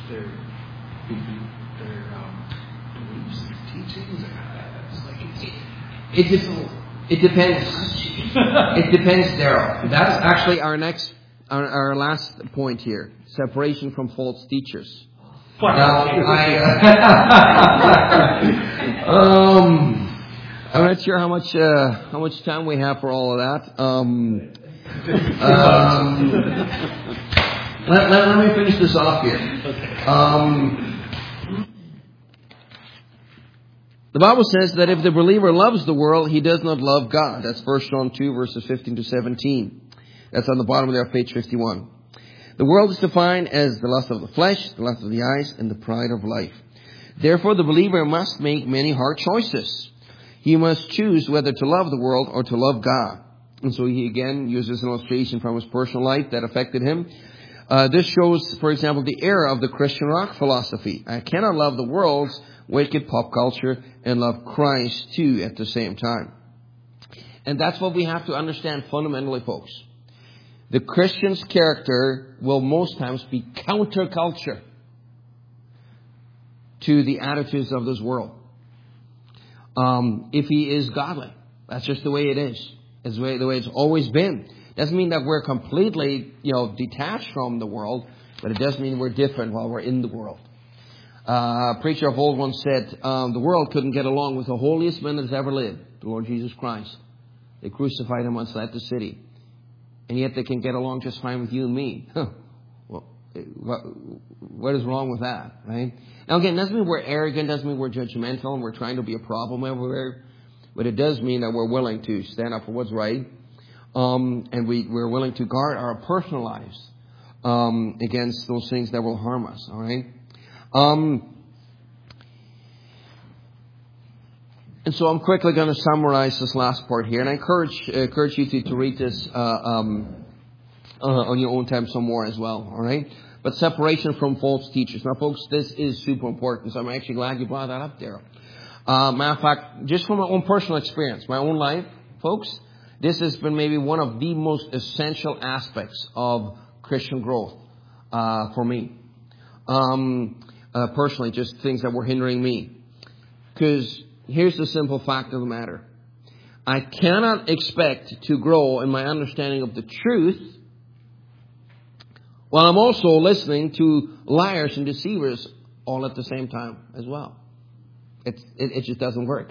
beliefs and teachings? It's like It depends. It depends, Daryl. That's actually our last point here: separation from false teachers. Now, I'm not sure how much time we have for all of that. Let me finish this off here. The Bible says that if the believer loves the world, he does not love God. That's 1 John 2, verses 15 to 17. That's on the bottom there of page 51. The world is defined as the lust of the flesh, the lust of the eyes, and the pride of life. Therefore, the believer must make many hard choices. He must choose whether to love the world or to love God. And so he again uses an illustration from his personal life that affected him. This shows, for example, the error of the Christian rock philosophy. I cannot love the world's wicked pop culture and love Christ too at the same time. And that's what we have to understand fundamentally, folks. The Christian's character will most times be counterculture to the attitudes of this world. If he is godly, that's just the way it is. It's the way it's always been. Doesn't mean that we're completely, detached from the world, but it does mean we're different while we're in the world. A preacher of old once said, the world couldn't get along with the holiest man that's ever lived, the Lord Jesus Christ. They crucified him outside the city. And yet they can get along just fine with you and me. Well, what is wrong with that, right? Now again, doesn't mean we're arrogant, doesn't mean we're judgmental and we're trying to be a problem everywhere. But it does mean that we're willing to stand up for what's right. And we're willing to guard our personal lives against those things that will harm us, all right? And so I'm quickly going to summarize this last part here, and I encourage you to read this on your own time some more as well. All right. But separation from false teachers. Now, folks, this is super important. So I'm actually glad you brought that up there. Matter of fact, just from my own personal experience, my own life, folks, this has been maybe one of the most essential aspects of Christian growth for me. Personally, just things that were hindering me. Because here's the simple fact of the matter. I cannot expect to grow in my understanding of the truth while I'm also listening to liars and deceivers all at the same time as well. It just doesn't work.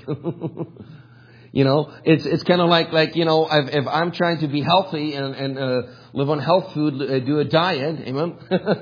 It's kind of like if I'm trying to be healthy and live on health food, do a diet, amen.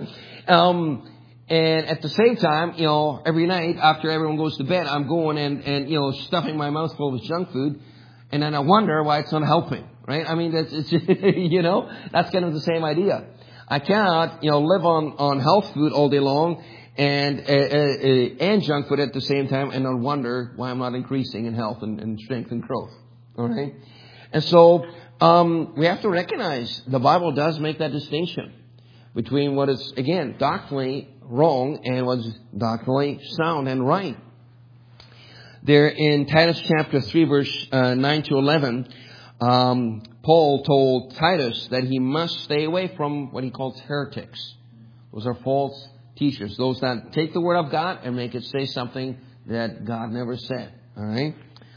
And at the same time, every night after everyone goes to bed, I'm going and stuffing my mouth full with junk food, and then I wonder why it's not helping, right? I mean, that's kind of the same idea. I cannot, live on health food all day long and junk food at the same time and not wonder why I'm not increasing in health and strength and growth. All right? And so we have to recognize the Bible does make that distinction between what is, again, doctrinally wrong and what is doctrinally sound and right. There in Titus chapter 3, verse 9 to 11, Paul told Titus that he must stay away from what he calls heretics. Those are false teachers. Those that take the word of God and make it say something that God never said. All right?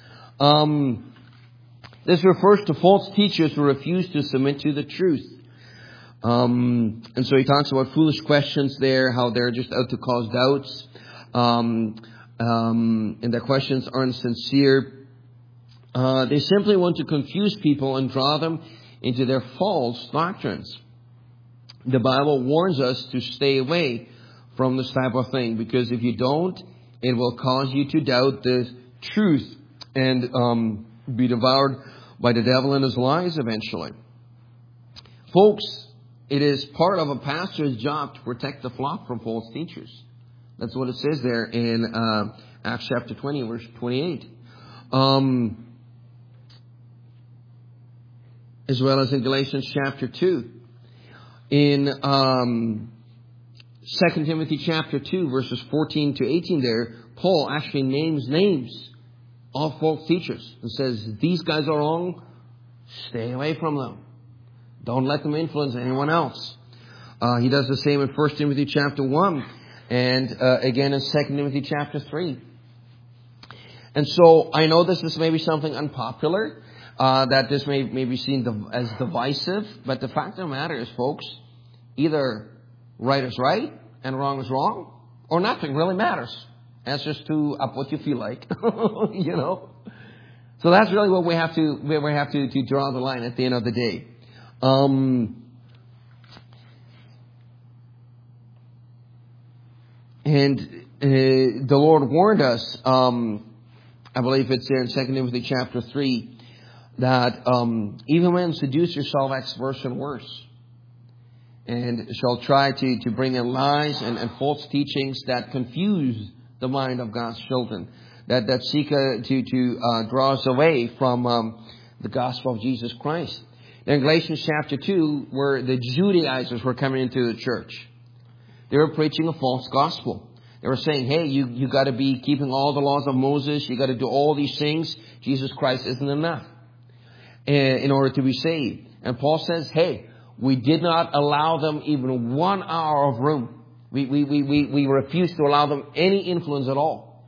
This refers to false teachers who refuse to submit to the truth. And so he talks about foolish questions there, how they're just out to cause doubts. And their questions aren't sincere. They simply want to confuse people and draw them into their false doctrines. The Bible warns us to stay away from this type of thing, because if you don't, it will cause you to doubt the truth and be devoured by the devil and his lies eventually. Folks, it is part of a pastor's job to protect the flock from false teachers. That's what it says there in Acts chapter 20, verse 28. As well as in Galatians chapter 2. In 2 Timothy chapter 2, verses 14 to 18 there, Paul actually names of false teachers and says, these guys are wrong, stay away from them. Don't let them influence anyone else. He does the same in 1 Timothy chapter 1 and again in 2 Timothy chapter 3. And so I know this is maybe something unpopular, that this may be seen as divisive, but the fact of the matter is, folks, either right is right and wrong is wrong, or nothing really matters. That's just up what you feel like, So that's really what we have to draw the line at the end of the day. And the Lord warned us, I believe it's there in 2 Timothy chapter 3, that even when seducers shall wax worse and worse, and shall try to bring in lies and false teachings that confuse the mind of God's children, that seek to draw us away from the gospel of Jesus Christ. In Galatians chapter 2, where the Judaizers were coming into the church, they were preaching a false gospel. They were saying, hey, you got to be keeping all the laws of Moses. You got to do all these things. Jesus Christ isn't enough in order to be saved. And Paul says, hey, we did not allow them even 1 hour of room. We refused to allow them any influence at all.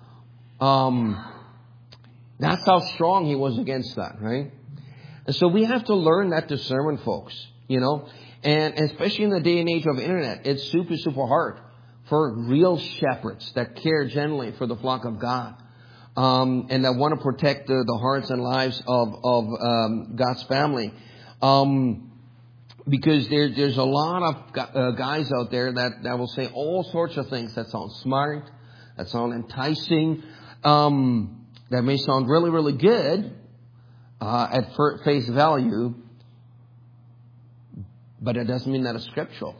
That's how strong he was against that, right? And so we have to learn that discernment, folks, and especially in the day and age of internet, it's super, super hard for real shepherds that care genuinely for the flock of God, and that want to protect the hearts and lives of God's family. Because there's a lot of guys out there that will say all sorts of things that sound smart, that sound enticing, that may sound really, really good at face value, but it doesn't mean that it's scriptural.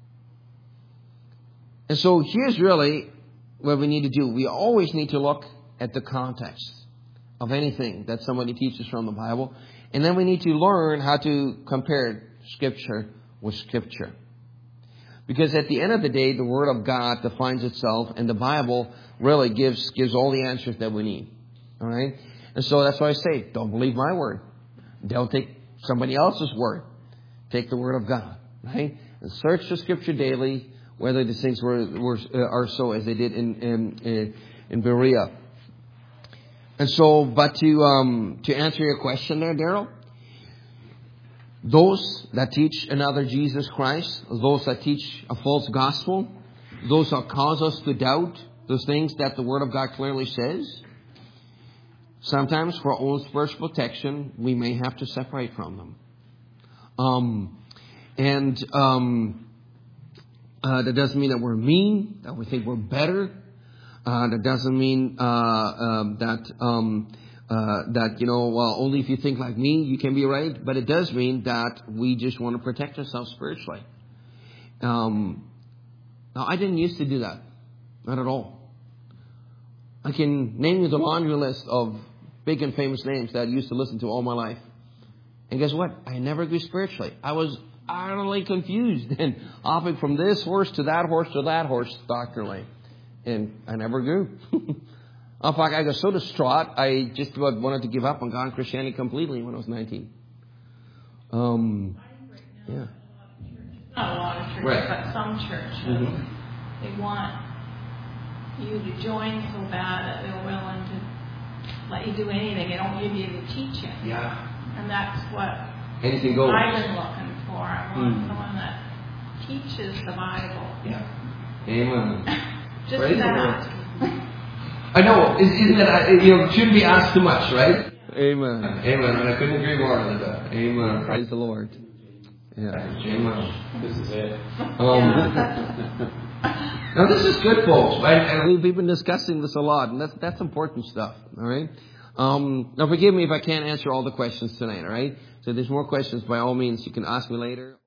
And so here's really what we need to do. We always need to look at the context of anything that somebody teaches from the Bible. And then we need to learn how to compare Scripture with Scripture. Because at the end of the day, the Word of God defines itself, and the Bible really gives all the answers that we need. All right? And so that's why I say, don't believe my word. Don't take somebody else's word. Take the Word of God. Right? And search the Scripture daily, whether these things are so as they did in Berea. And so, but to answer your question there, Daryl, those that teach another Jesus Christ, those that teach a false gospel, those that cause us to doubt those things that the Word of God clearly says, sometimes for our own spiritual protection, we may have to separate from them. That doesn't mean that we're mean, that we think we're better. That doesn't mean that only if you think like me, you can be right. But it does mean that we just want to protect ourselves spiritually. Now, I didn't used to do that. Not at all. I can name you the laundry list of big and famous names that I used to listen to all my life. And guess what? I never grew spiritually. I was utterly confused and hopping from this horse to that horse to that horse doctrinally. And I never grew. In fact, I got so distraught, I just about wanted to give up on God and Christianity completely when I was 19. Yeah. Not a lot of churches, Right. but some churches, they want you to join so bad that they're willing to let you do anything. They don't give you the teaching. Yeah. And that's what Anything goes. I've been looking for. I want someone that teaches the Bible. Yeah. Amen. Just Praise that. I know. Isn't that, shouldn't be asked too much, right? Amen. Amen. And I couldn't agree more with that. Amen. Praise the Lord. Yeah. Amen. This is it. Now this is good, folks. And we've been discussing this a lot, and that's important stuff. All right. Now forgive me if I can't answer all the questions tonight. All right. So if there's more questions, by all means, you can ask me later.